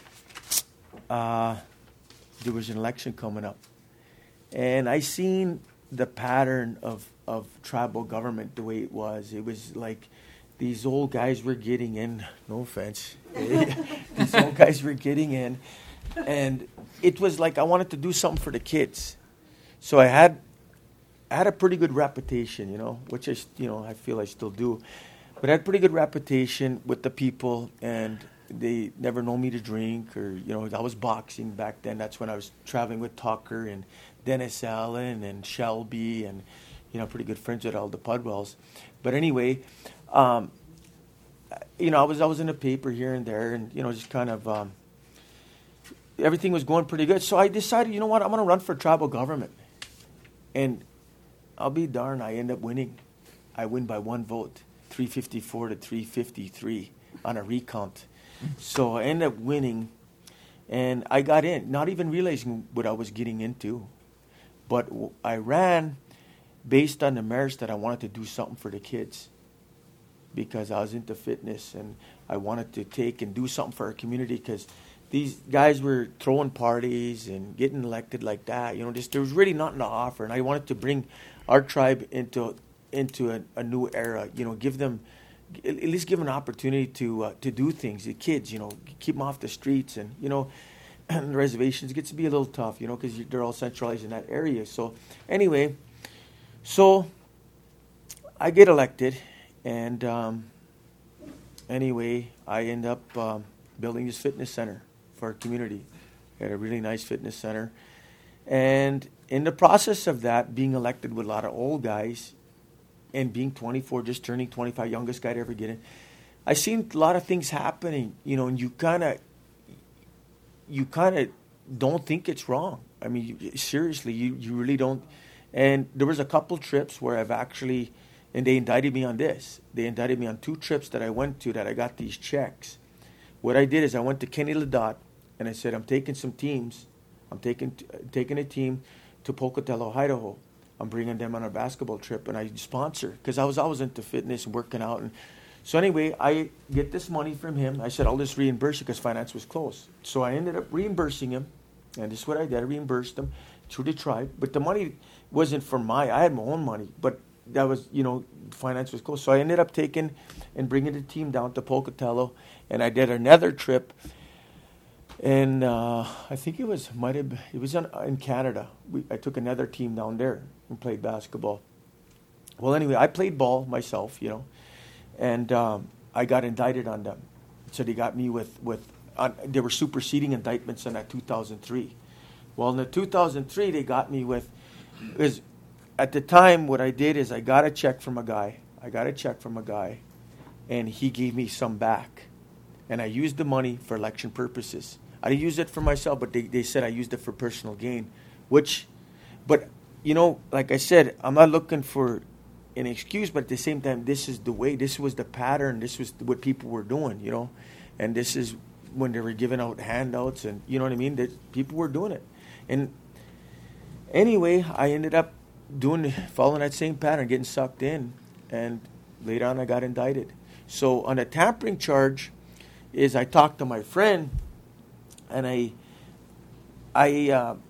uh, there was an election coming up. And I seen the pattern of, of tribal government the way it was. It was like these old guys were getting in, no offense, these old guys were getting in. And it was like I wanted to do something for the kids. So I had I had a pretty good reputation, you know, which I, you know, I feel I still do. But I had pretty good reputation with the people, and they never know me to drink, or, you know, I was boxing back then. That's when I was traveling with Tucker and Dennis Allen and Shelby, and, you know, pretty good friends with all the Pudwells. But anyway, um, you know, I was I was in the paper here and there, and, you know, just kind of um, everything was going pretty good. So I decided, you know what, I'm going to run for tribal government. And I'll be darned, I end up winning. I win by one vote. three fifty-four to three fifty-three on a recount. So I ended up winning, and I got in, not even realizing what I was getting into. But w- I ran based on the merits that I wanted to do something for the kids, because I was into fitness, and I wanted to take and do something for our community, because these guys were throwing parties and getting elected like that. You know, just, there was really nothing to offer, and I wanted to bring our tribe into into a, a new era, you know, give them, at least give them an opportunity to uh, to do things. The kids, you know, keep them off the streets, and, you know, the reservations gets to be a little tough, you know, because they're all centralized in that area. So anyway, so I get elected, and um, anyway, I end up um, building this fitness center for our community. We had a really nice fitness center. And in the process of that, being elected with a lot of old guys, and being twenty-four, just turning twenty-five, youngest guy to ever get in, I seen a lot of things happening, you know, and you kind of, you kind of don't think it's wrong. I mean, you, seriously, you, you really don't. And there was a couple trips where I've actually, and they indicted me on this. They indicted me on two trips that I went to that I got these checks. What I did is I went to Kenny Ladot, and I said, I'm taking some teams. I'm taking taking a team to Pocatello, Idaho. I'm bringing them on a basketball trip, and I sponsor, because I was always into fitness and working out. And so anyway, I get this money from him. I said, I'll just reimburse you, because finance was closed. So I ended up reimbursing him, and this is what I did. I reimbursed him through the tribe. But the money wasn't for my, I had my own money, but that was, you know, finance was closed. So I ended up taking and bringing the team down to Pocatello, and I did another trip. And uh, I think it was might have it was in, in Canada. We, I took another team down there and played basketball. Well, anyway, I played ball myself, you know, and um, I got indicted on them. So they got me with with uh, they were superseding indictments in that two thousand three. Well, in the two thousand three, they got me with, because at the time what I did is I got a check from a guy. I got a check from a guy, and he gave me some back, and I used the money for election purposes. I didn't use it for myself, but they, they said I used it for personal gain, which, but, you know, like I said, I'm not looking for an excuse, but at the same time, this is the way, this was the pattern, this was what people were doing, you know, and this is when they were giving out handouts, and, you know what I mean, that people were doing it. And anyway, I ended up doing, following that same pattern, getting sucked in, and later on I got indicted. So on a tampering charge is I talked to my friend, and I, I, uh,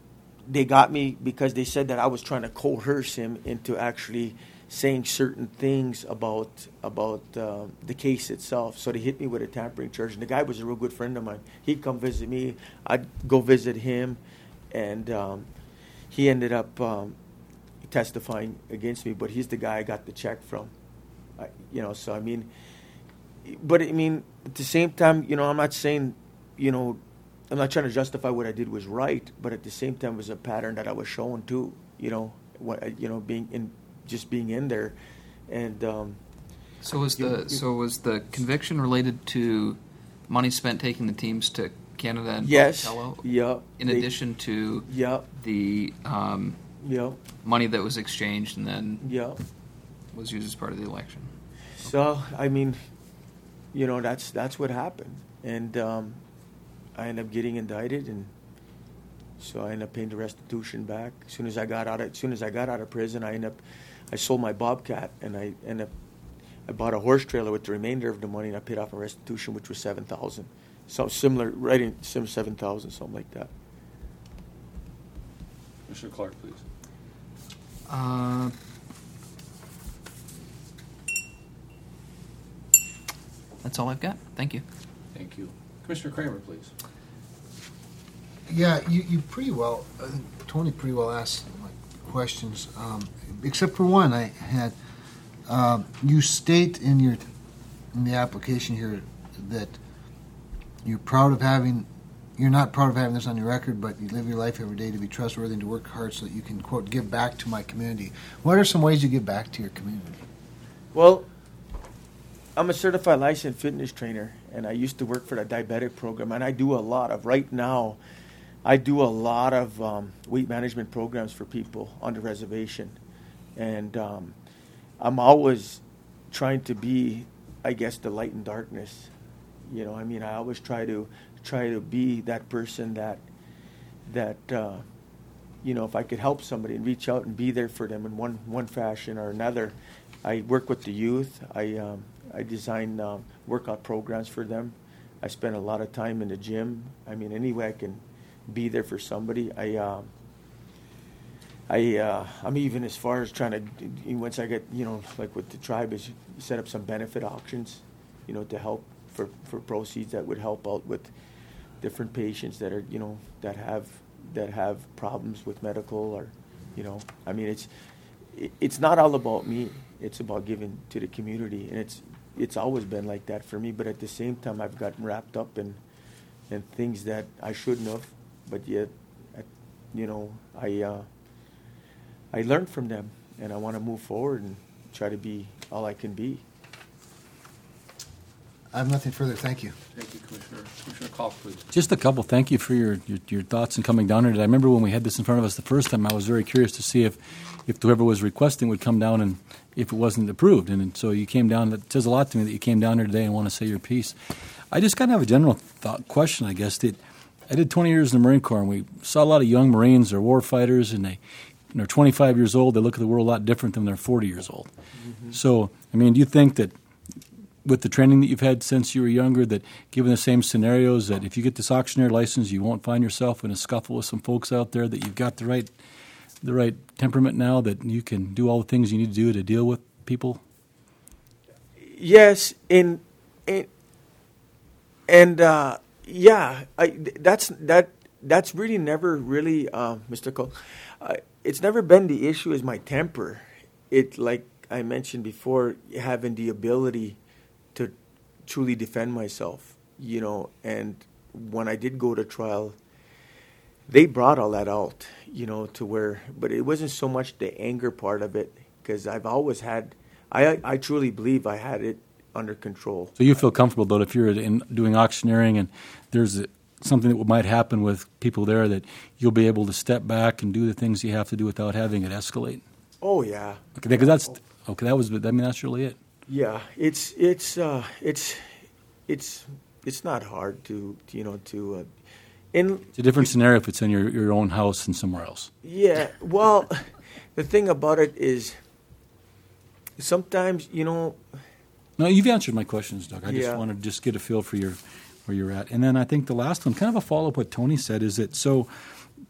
they got me because they said that I was trying to coerce him into actually saying certain things about about uh, the case itself. So they hit me with a tampering charge. And the guy was a real good friend of mine. He'd come visit me. I'd go visit him, and um, he ended up um, testifying against me. But he's the guy I got the check from. I, you know, so I mean, but I mean, at the same time, you know, I'm not saying, you know, I'm not trying to justify what I did was right, but at the same time, it was a pattern that I was shown too. You know, what you know, being in, just being in there, and um, So was You- the you- so was the conviction related to money spent taking the teams to Canada and yes, Pocatello, yeah, in they- addition to yeah, the um, yeah, money that was exchanged and then yeah. was used as part of the election? So I mean, you know, that's that's what happened, and um, I ended up getting indicted, and so I ended up paying the restitution back. As soon as I got out, of, as soon as I got out of prison, I ended up, I sold my Bobcat, and I ended up, I bought a horse trailer with the remainder of the money, and I paid off a restitution, which was seven thousand. So similar, right in similar seven thousand, something like that. Commissioner Clark, please. Uh, that's all I've got. Thank you. Thank you. Commissioner Kramer, please. Yeah, you, you pretty well, uh, Tony pretty well asked my questions, um, except for one I had. Um, you state in your in the application here that you're proud of having, you're not proud of having this on your record, but you live your life every day to be trustworthy and to work hard so that you can, quote, give back to my community. What are some ways you give back to your community? Well, I'm a certified licensed fitness trainer, and I used to work for the diabetic program, and I do a lot of, right now, I do a lot of um, weight management programs for people on the reservation. And um, I'm always trying to be, I guess, the light in darkness. You know, I mean, I always try to try to be that person that, that uh, you know, if I could help somebody and reach out and be there for them in one, one fashion or another. I work with the youth. I um, I design um, workout programs for them. I spend a lot of time in the gym. I mean, any way I can be there for somebody. I uh, I uh, I'm even as far as trying to, once I get, you know, like with the tribe, is set up some benefit auctions, you know, to help for, for proceeds that would help out with different patients that are, you know, that have that have problems with medical or, you know, I mean, it's it, it's not all about me. It's about giving to the community, and it's it's always been like that for me. But at the same time, I've gotten wrapped up in in things that I shouldn't have, but yet, I, you know, I uh, I learned from them, and I want to move forward and try to be all I can be. I have nothing further. Thank you. Thank you, Commissioner. Commissioner Kalk, please. Just a couple. Thank you for your, your, your thoughts and coming down here today. I remember when we had this in front of us the first time, I was very curious to see if, if whoever was requesting would come down and if it wasn't approved. And, and so you came down. It says a lot to me that you came down here today and want to say your piece. I just kind of have a general thought question, I guess. That I did twenty years in the Marine Corps, and we saw a lot of young Marines or war fighters, and they, when they're twenty-five years old, they look at the world a lot different than when they're forty years old. Mm-hmm. So, I mean, do you think that with the training that you've had since you were younger, that given the same scenarios, that if you get this auctioneer license, you won't find yourself in a scuffle with some folks out there, that you've got the right the right temperament now, that you can do all the things you need to do to deal with people? Yes, in, in and uh, yeah, I, that's that that's really never really, uh, Mister Cole. Uh, it's never been the issue is my temper. It, like I mentioned before, having the ability to truly defend myself, you know. And when I did go to trial, they brought all that out, you know, to where, but it wasn't so much the anger part of it, because I've always had, I I truly believe I had it under control. So you feel comfortable, though, if you're in doing auctioneering and there's a, something that might happen with people there, that you'll be able to step back and do the things you have to do without having it escalate? Oh, yeah. Okay, because that's, okay, that was, I mean, that's really it. Yeah, it's it's uh, it's it's it's not hard to, to you know to. Uh, in It's a different scenario if it's in your, your own house and somewhere else. Yeah, well, the thing about it is, sometimes, you know. No, you've answered my questions, Doug. I just Yeah. wanted to just get a feel for your where you're at. And then I think the last one, kind of a follow-up what Tony said, is that so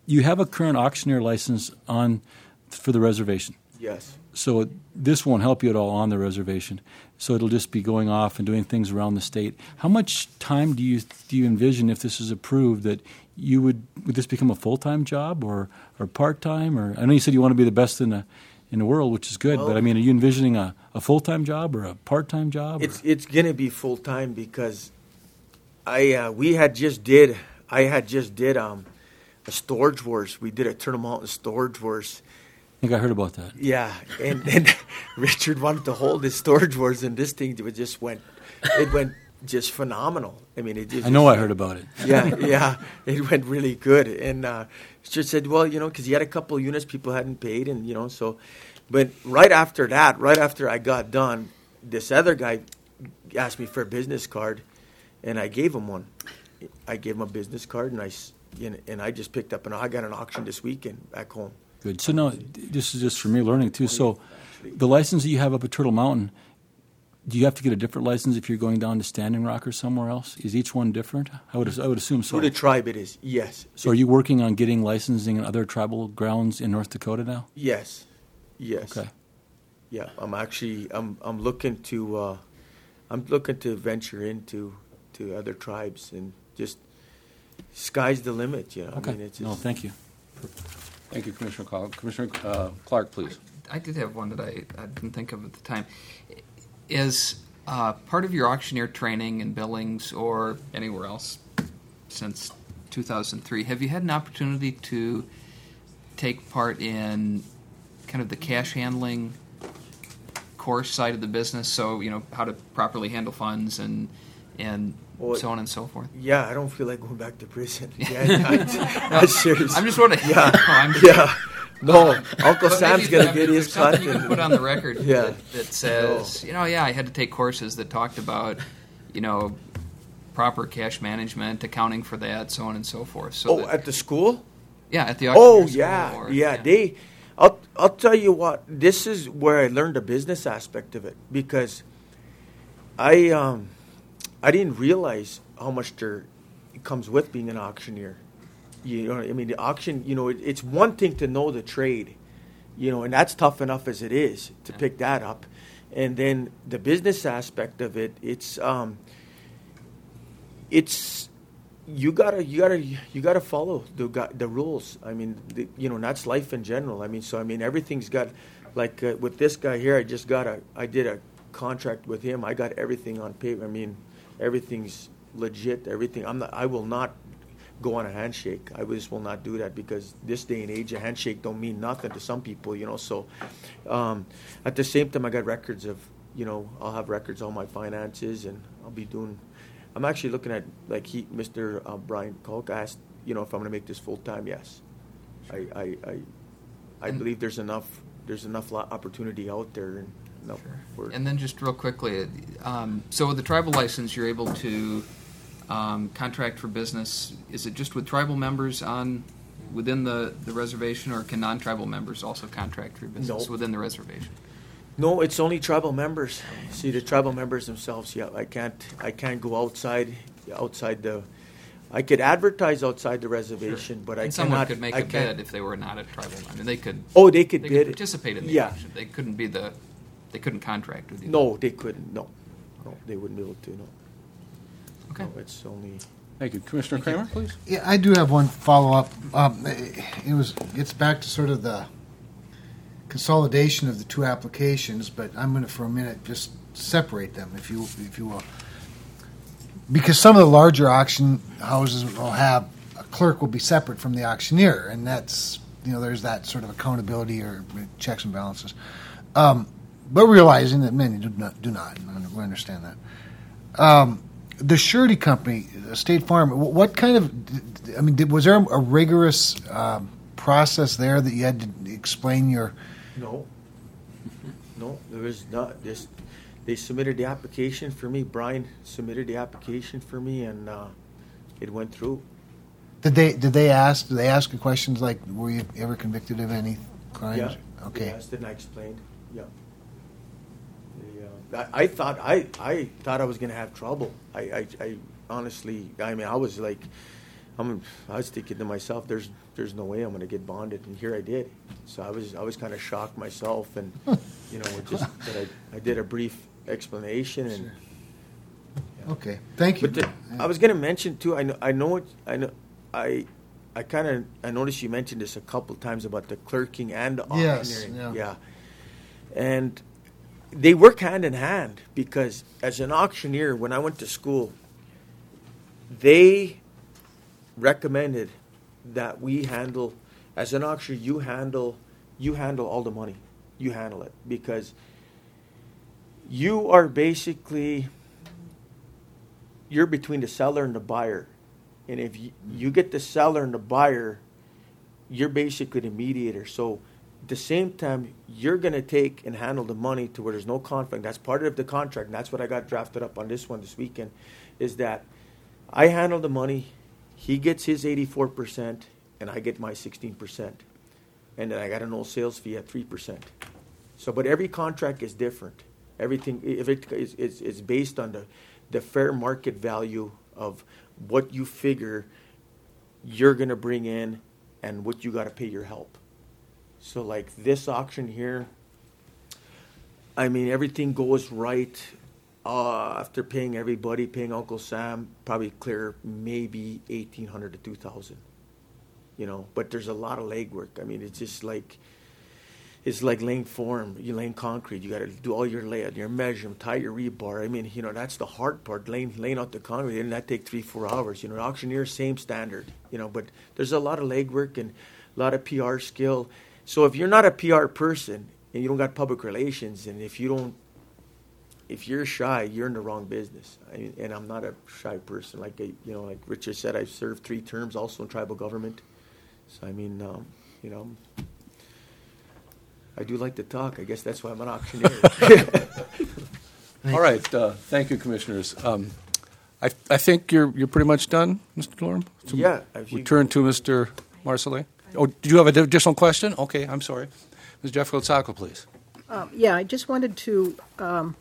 you have a current auctioneer license on for the reservation. Yes. So this won't help you at all on the reservation. So it'll just be going off and doing things around the state. How much time do you do you envision, if this is approved, that you would would this become a full time job or or part time? Or I know you said you want to be the best in the in the world, which is good. Well, but I mean, are you envisioning a, a full time job or a part time job? It's or? it's gonna be full time because I uh, we had just did I had just did um a Storage Wars. We did a Turtle Mountain Storage Wars. I think I heard about that. Yeah, and, and Richard wanted to hold his Storage Wars, and this thing it just went, it went just phenomenal. I mean, it just. I know I heard about it. Yeah, yeah, it went really good, and uh, Richard said, well, you know, because he had a couple of units people hadn't paid, and you know, so, but right after that, right after I got done, this other guy asked me for a business card, and I gave him one. I gave him a business card, and I, and, and I just picked up, and I got an auction this weekend back home. Good. So now, this is just for me learning too. So, the license that you have up at Turtle Mountain, do you have to get a different license if you're going down to Standing Rock or somewhere else? Is each one different? I would I would assume so. For the tribe, it is. Yes. So, are you working on getting licensing in other tribal grounds in North Dakota now? Yes. Yes. Okay. Yeah, I'm actually I'm I'm looking to uh, I'm looking to venture into to other tribes and just sky's the limit. You know. Okay. I mean, it's No, just, thank you. Thank you, Commissioner Clark. Commissioner uh, Clark, please. I did have one that I, I didn't think of at the time. Is uh, part of your auctioneer training in Billings or anywhere else since two thousand three, have you had an opportunity to take part in kind of the cash handling course side of the business? So, you know, how to properly handle funds and and Well, so on and so forth? Yeah, I don't feel like going back to prison. Yeah, I, I'm serious. I'm just wondering. Yeah, No, I'm just- yeah. No, Uncle But Sam's maybe gonna if get there's his cut. something you can put on the record Yeah. that, that says, you know, yeah, I had to take courses that talked about, you know, proper cash management, accounting for that, so on and so forth. So Oh, that, at the school? yeah, at the Oh auctioneer school yeah, or- yeah. They, I'll I'll tell you what. This is where I learned the business aspect of it because I um I didn't realize how much there comes with being an auctioneer. You know, I mean, the auction. You know, it, it's one thing to know the trade, you know, and that's tough enough as it is to Yeah. pick that up, and then the business aspect of it. It's um. It's you gotta you gotta you gotta follow the gu- the rules. I mean, the, you know, and that's life in general. I mean, so I mean, everything's got like uh, with this guy here. I just got a I did a contract with him. I got everything on paper. I mean, everything's legit. Everything. I'm not. I will not go on a handshake. I just will not do that because this day and age, a handshake don't mean nothing to some people. You know. So, um, at the same time, I got records of. You know, I'll have records on my finances, and I'll be doing. I'm actually looking at, like he, Mister Uh, Brian Kolk asked, you know, if I'm going to make this full time. Yes, I, I, I, I And- believe there's enough, there's enough lo- opportunity out there, and enough for- And then just real quickly, um, so with the tribal license, you're able to um, contract for business. Is it just with tribal members on within the, the reservation, or can non-tribal members also contract for business No. within the reservation? No, it's only tribal members. See, the tribal members themselves. Yeah, I can't, I can't go outside, outside the. I could advertise outside the reservation, but I and someone cannot. could make I a can't- bid if they were not a tribal. I mean, they could. Oh, they could They bid. could participate in the Yeah. auction. They couldn't be the. They couldn't contract with you. No, they couldn't. No, no, they wouldn't be able to. No. Okay. No, it's only. Thank you. Commissioner Kramer, please. Yeah, I do have one follow-up. Um, it was gets back to sort of the consolidation of the two applications, but I'm going to, for a minute, just separate them, if you if you will. Because some of the larger auction houses will have, a clerk will be separate from the auctioneer, and that's, you know, there's that sort of accountability or checks and balances. Um, but realizing that many do not, do not, and we understand that. Um, the surety company, State Farm, what kind of, I mean, did, was there a rigorous um, process there that you had to explain your... No. No, there was not. This, they submitted the application for me. Brian submitted the application for me, and uh, it went through. Did they did they ask? Did they ask you questions like, were you ever convicted of any crimes? Yeah. Okay. They asked it and I explained. Yeah. They, uh, I, I thought I, I thought I was going to have trouble. I, I, I honestly, I mean, I was like, I'm, I was thinking to myself, there's, there's no way I'm going to get bonded, and here I did. So I was, I was kind of shocked myself, and you know, it just that I, I did a brief explanation, and Okay, thank you. but the, I was going to mention too. I know, I know it. I know, I, I kind of, I noticed you mentioned this a couple times about the clerking and the Yes, auctioneering. yeah. and they work hand in hand because as an auctioneer, when I went to school, they recommended that we handle, as an auctioneer, you handle, you handle all the money. You handle it because you are basically, you're between the seller and the buyer. And if you, you get the seller and the buyer, you're basically the mediator. So at the same time, you're going to take and handle the money to where there's no conflict. That's part of the contract. And that's what I got drafted up on this one this weekend, is that I handle the money, he gets his eighty-four percent, and I get my sixteen percent. And then I got a no sales fee at three percent. So, but every contract is different. Everything, if it is, it's, it's based on the, the fair market value of what you figure you're going to bring in and what you got to pay your help. So like this auction here, I mean, everything goes right. Uh, after paying everybody, paying Uncle Sam, probably clear maybe eighteen hundred to two thousand. You know, but there's a lot of legwork. I mean, it's just like, it's like laying form, you laying concrete. You got to do all your layout, your measurement, tie your rebar. I mean, you know, that's the hard part, laying laying out the concrete, and that take three, four hours. You know, auctioneer, same standard. You know, but there's a lot of legwork and a lot of P R skill. So if you're not a P R person and you don't got public relations, and if you don't, if you're shy, you're in the wrong business. I mean, and I'm not a shy person. Like I, you know, like Richard said, I've served three terms also in tribal government. So I mean, um, you know. I do like to talk. I guess that's why I'm an auctioneer. All right, uh, thank you, Commissioners. Um, I, I think you're you're pretty much done, Mister Delorme? So Yeah, if We you- turn to Mister Marcellet. Oh, did you have an additional question? Okay, I'm sorry. Miz Jeff Cotzako, please. Um, Yeah, I just wanted to, um,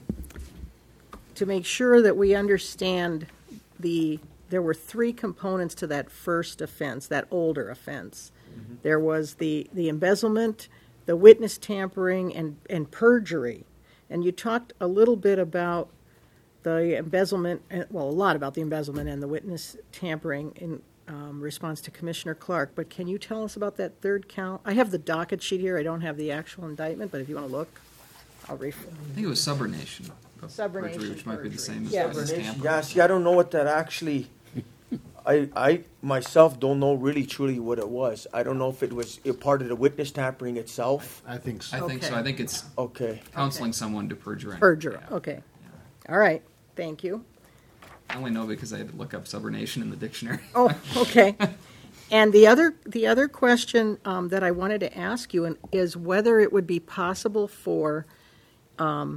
to make sure that we understand the, there were three components to that first offense, that older offense. There was the, the embezzlement, the witness tampering, and, and perjury. And you talked a little bit about the embezzlement, uh, well, a lot about the embezzlement and the witness tampering in um, response to Commissioner Clark. But can you tell us about that third count? I have the docket sheet here. I don't have the actual indictment, but if you want to look, I'll refer. I think it was subornation. of Subornation, perjury, which might be the perjury. same as Yeah. witness tampering. Yeah, see, I don't know what that actually. I I myself don't know really truly what it was. I don't know if it was a part of the witness tampering itself. I think so. I think so. Okay. I think it's Okay. counseling someone to perjure. Perjury, Yeah. okay. All right, thank you. I only know because I had to look up subornation in the dictionary. Oh, okay. And the other, the other question um, that I wanted to ask you is whether it would be possible for um,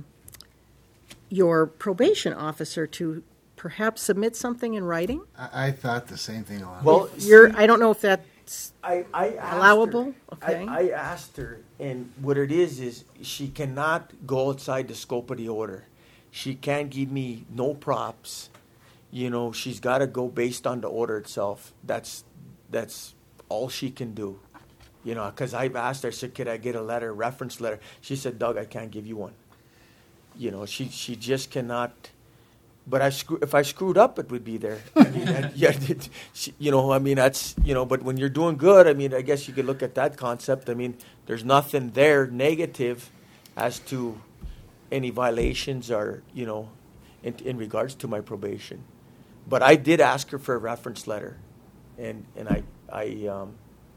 your probation officer to perhaps submit something in writing? I, I thought the same thing. Alana. Well, You're, see, I don't know if that's, I, I asked allowable? Her, Okay. I, I asked her, and what it is is she cannot go outside the scope of the order. She can't give me no props. You know, she's got to go based on the order itself. That's that's all she can do. You know, because I've asked her, I said, could I get a letter, reference letter? She said, Doug, I can't give you one. You know, she she just cannot. But I screw, if I screwed up, it would be there. I mean, I, yeah, it, she, you know, I mean, that's, you know, but when you're doing good, I mean, I guess you could look at that concept. I mean, there's nothing there negative as to any violations or, you know, in, in regards to my probation. But I did ask her for a reference letter, and, and I, I um,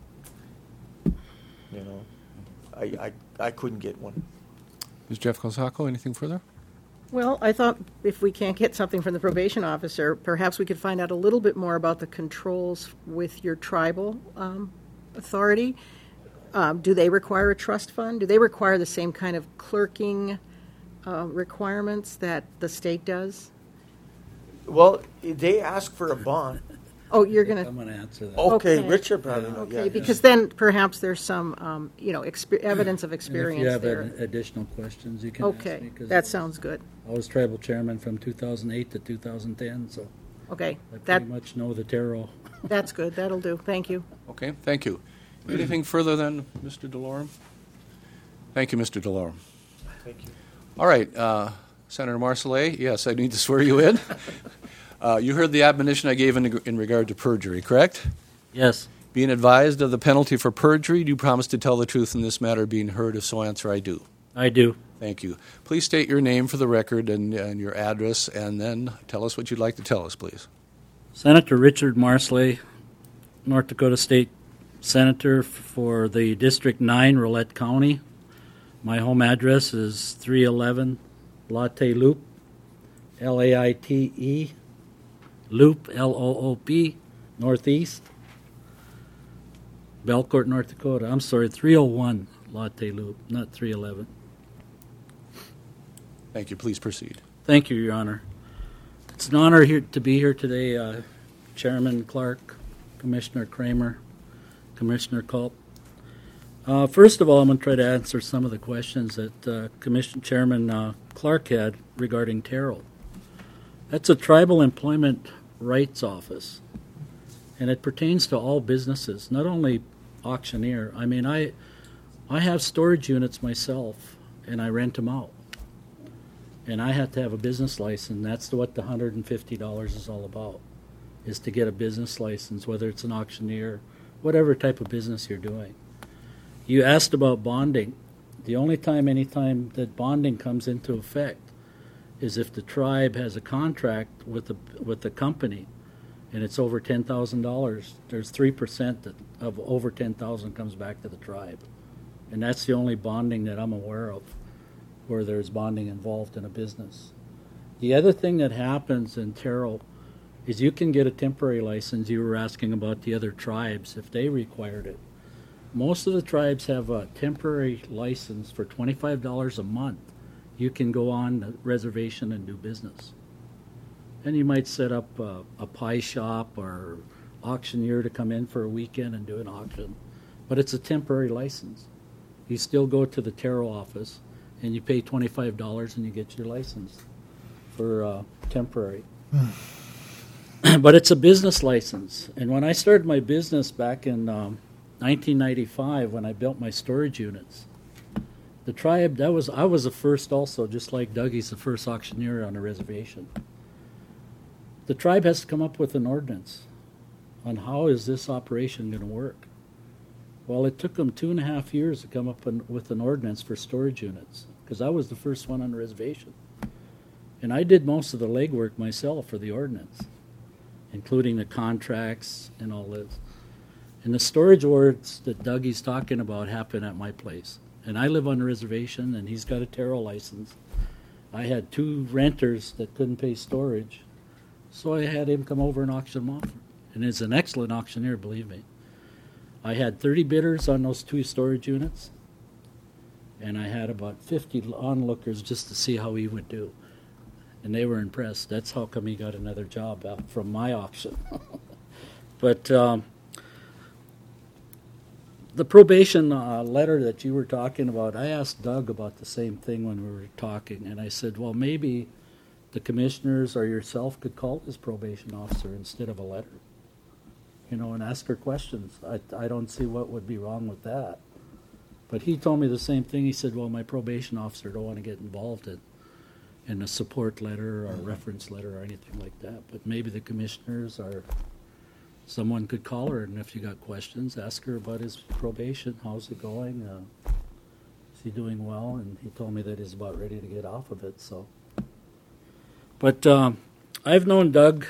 you know, I, I, I couldn't get one. Miz Jeff Cotzako, anything further? well, I thought if we can't get something from the probation officer, perhaps we could find out a little bit more about the controls with your tribal um, authority. Um, do they require a trust fund? Do they require the same kind of clerking uh, requirements that the state does? Well, they asked for a bond. Oh, you're going I'm to, going to answer that. Okay, Okay. Richard probably know. okay, yeah. because then perhaps there's some, um, you know, expe- evidence of And if experience you have there. an additional questions, you can ask me. Okay, 'cause that sounds good. I was tribal chairman from two thousand eight to two thousand ten, so Okay, I that, pretty much know the tarot. That's good. That'll do. Thank you. Okay, thank you. Anything further then, Mister DeLorme? Thank you, Mister DeLorme. Thank you. All right, uh, Senator Marcellet, yes, I need to swear you in. uh, you heard the admonition I gave in, in regard to perjury, correct? Yes. Being advised of the penalty for perjury, do you promise to tell the truth in this matter being heard? If so, answer I do. I do. Thank you. Please state your name for the record and, and your address, and then tell us what you'd like to tell us, please. Senator Richard Marsley, North Dakota State Senator for the District nine, Rolette County. My home address is three eleven Latte Loop, L A I T E, Loop, L O O P, Northeast, Belcourt, North Dakota. I'm sorry, three oh one Latte Loop, not three eleven. Thank you. Please proceed. Thank you, Your Honor. It's an honor here to be here today, uh, Chairman Clark, Commissioner Kramer, Commissioner Culp. Uh, first of all, I'm going to try to answer some of the questions that uh, Commission Chairman uh, Clark had regarding Terrell. That's a tribal employment rights office, and it pertains to all businesses, not only auctioneer. I mean, I I have storage units myself, and I rent them out. And I have to have a business license. That's what the one hundred fifty dollars is all about, is to get a business license, whether it's an auctioneer, whatever type of business you're doing. You asked about bonding. The only time, any time that bonding comes into effect is if the tribe has a contract with the with the company, and it's over ten thousand dollars. There's three percent of over ten thousand comes back to the tribe, and that's the only bonding that I'm aware of where there's bonding involved in a business. The other thing that happens in Terrell is you can get a temporary license. You were asking about the other tribes, if they required it. Most of the tribes have a temporary license for twenty-five dollars a month. You can go on the reservation and do business. And you might set up a, a pie shop or auctioneer to come in for a weekend and do an auction. But it's a temporary license. You still go to the Terrell office and you pay twenty-five dollars and you get your license for uh, temporary. But it's a business license. And when I started my business back in um, nineteen ninety-five, when I built my storage units, the tribe, that was I was the first also, just like Dougie's the first auctioneer on a reservation. The tribe has to come up with an ordinance on how is this operation going to work. Well, it took them two and a half years to come up an, with an ordinance for storage units, because I was the first one on the reservation. And I did most of the legwork myself for the ordinance, including the contracts and all this. And the storage orders that Dougie's talking about happen at my place. And I live on a reservation, and he's got a Terrell license. I had two renters that couldn't pay storage, so I had him come over and auction them off. And he's an excellent auctioneer, believe me. I had thirty bidders on those two storage units, and I had about fifty onlookers just to see how he would do. And they were impressed. That's how come he got another job out from my auction. But um, the probation uh, letter that you were talking about, I asked Doug about the same thing when we were talking, and I said, well, maybe the commissioners or yourself could call this probation officer instead of a letter, you know, and ask her questions. I, I don't see what would be wrong with that. But he told me the same thing. He said, well, my probation officer don't want to get involved in, in a support letter or a reference letter or anything like that. But maybe the commissioners or someone could call her, and if you got questions, ask her about his probation. How's it going? Uh, is he doing well? And he told me that he's about ready to get off of it. So, But um, I've known Doug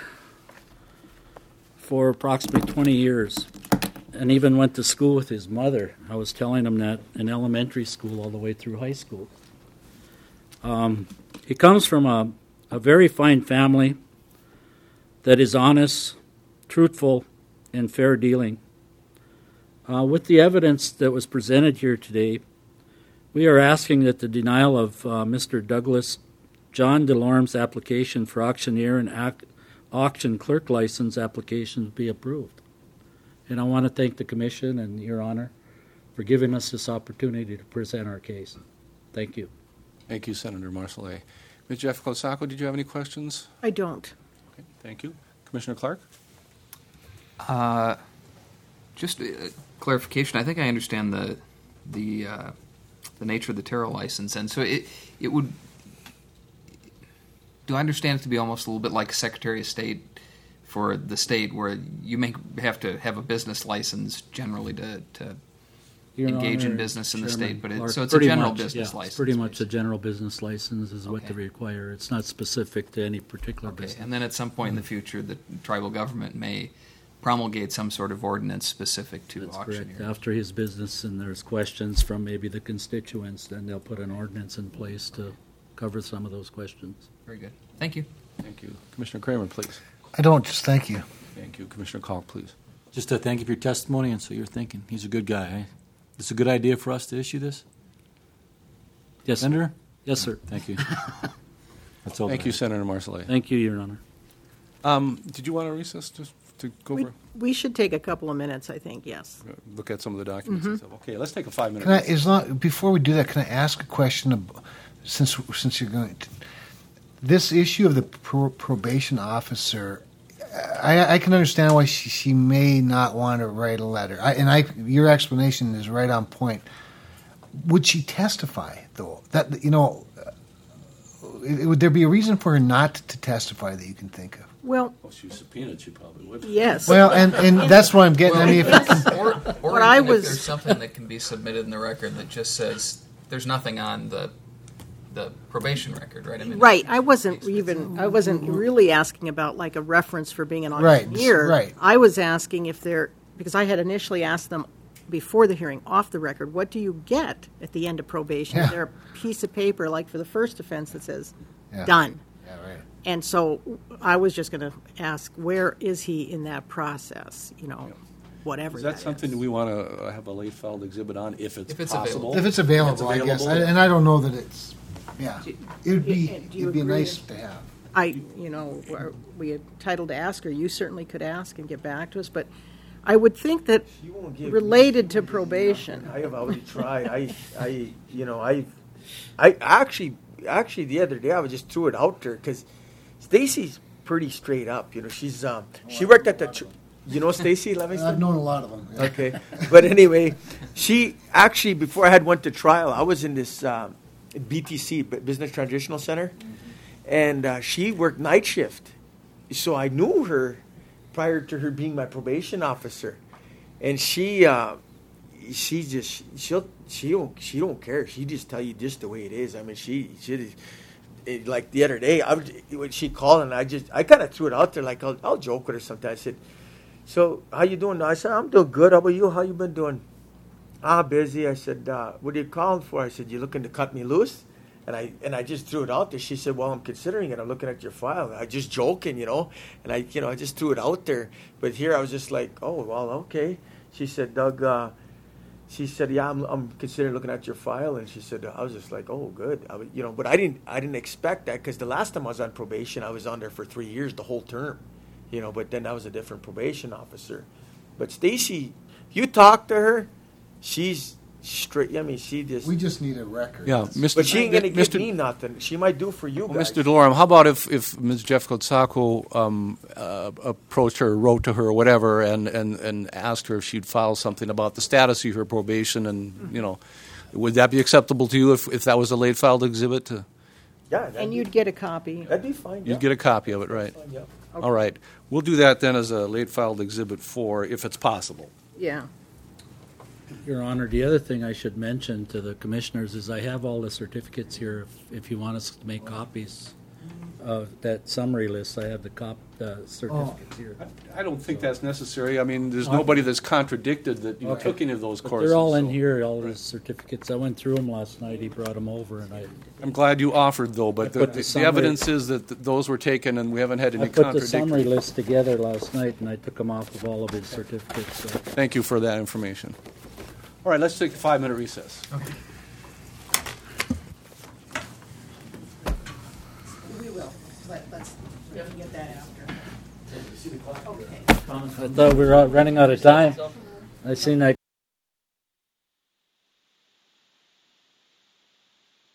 for approximately twenty years, and even went to school with his mother. I was telling him that in elementary school all the way through high school. Um, he comes from a, a very fine family that is honest, truthful, and fair dealing. Uh, with the evidence that was presented here today, we are asking that the denial of uh, Mister Douglas John DeLorme's application for auctioneer and ac- auction clerk license applications be approved. And I want to thank the Commission and Your Honor for giving us this opportunity to present our case. Thank you. Thank you, Senator Marcellet. Miz Jeffico Sacco, did you have any questions? I don't. Okay, thank you. Commissioner Clark? Uh, just uh, clarification. I think I understand the the uh, the nature of the Terra license, and so it it would. Do I understand it to be almost a little bit like Secretary of State for the state, where you may have to have a business license generally to, to Your engage in Honor, business in the Chairman state, but it, Clark, so it's a pretty general much, business yeah, license. It's pretty much a basically. general business license is what Okay. they require. It's not specific to any particular Okay, business. and then at some point in the future, the tribal government may promulgate some sort of ordinance specific to That's correct. auctioneers. After his business and there's questions from maybe the constituents, then they'll put an ordinance in place to cover some of those questions. Very good. Thank you. Thank you. Commissioner Kramer, please. I don't, just thank you. Thank you. Commissioner Kalk, please. Just to thank you for your testimony and so you're thinking. He's a good guy. Eh? It's a good idea for us to issue this? Yes, sir. Senator? Yes, sir. Thank you. That's all. Thank you, Senator Marcellet. Thank you, Your Honor. Um, did you want to recess to, to go We, over, we should take a couple of minutes, I think, yes. uh, look at some of the documents and stuff? Okay, let's take a five-minute Can I, recess. as long, before we do that, can I ask a question? Of, since since you're going, to, this issue of the pro, probation officer, I, I can understand why she, she may not want to write a letter. I, and I, your explanation is right on point. Would she testify though? That you know, uh, would there be a reason for her not to testify that you can think of? Well, Well, she was subpoenaed, she probably would. yes. Well, and, and that's what I'm getting. I mean, if it can, or or What I even was- if there's something that can be submitted in the record that just says there's nothing on the the probation record, right? I mean, Right, I wasn't even, I wasn't really asking about like a reference for being an Right, auctioneer. right. I was asking if there, because I had initially asked them before the hearing, off the record, what do you get at the end of probation? Yeah. Is there a piece of paper, like for the first offense, that says, Yeah. done? yeah, right. And so I was just going to ask, where is he in that process, you know, whatever Is that that something is. we want to have a late filed exhibit on, if it's If it's possible? If it's available, If it's I guess, available. I, and I don't know that it's. Yeah, it would be. Yeah, do you It'd be agree nice that- to have. I, you know, are we entitled to ask, or you certainly could ask and get back to us, but I would think that She won't give me- related to probation, I have already tried. I, I, you know, I, I actually, actually, the other day I was just threw it out there because Stacy's pretty straight up. You know, she's um, she worked at the, ch- you know, Stacy Livingston. I've known a lot of them. yeah. Okay, but anyway, she actually before I had went to trial, I was in this um, B T C, Bu- Business Transitional Center, and uh, she worked night shift, so I knew her prior to her being my probation officer, and she uh, she just she'll she don't she don't care. She just tell you just the way it is. I mean, she she. It, like the other day, I would, when she called and I just I kind of threw it out there like I'll, I'll joke with her sometimes. I said, "So how you doing?" I said, "I'm doing good. How about you? How you been doing?" "Ah, busy." I said, uh, "What are you calling for?" I said, "You looking to cut me loose?" And I and I just threw it out there. She said, "Well, I'm considering it. I'm looking at your file." I just joking, you know, and I you know I just threw it out there. But here I was just like, "Oh well, okay." She said, "Doug." Uh, She said, "Yeah, I'm, I'm considering looking at your file," and she said, "I was just like, oh, good, I, would- you know." But I didn't, I didn't expect that because the last time I was on probation, I was on there for three years, the whole term, you know. But then I was a different probation officer. But Stacy, you talk to her, she's straight. I mean, she just. We just need a record. Yeah, That's- Mister but she ain't gonna give Mister me nothing. She might do for you Well, guys. Mister DeLorme, how about if, if Miz Jeff Kotsako um, uh, approached her, wrote to her, or whatever, and, and, and asked her if she'd file something about the status of her probation, and you know, would that be acceptable to you if, if that was a late filed exhibit? To, Yeah, that'd and be- you'd get a copy. That'd be fine. you'd yeah. get a copy of it, right? Fine, yeah. All right, we'll do that then as a late filed exhibit four, if it's possible. Yeah. Your Honor, the other thing I should mention to the commissioners is I have all the certificates here if, if you want us to make copies of that summary list. I have the cop, the certificates here. I don't think that's necessary. I mean, there's nobody that's contradicted that you Okay. took any of those But courses. they're all in so- here, all the certificates. I went through them last night. He brought them over, and I, I'm glad you offered, though, but I the, put the the summary- evidence is that th- those were taken, and we haven't had any I put the summary contradictory. list together last night, and I took them off of all of his certificates. So. Thank you for that information. All right, let's take a five-minute recess. We will, but let's get that after. I thought we were out- running out of time. I seen that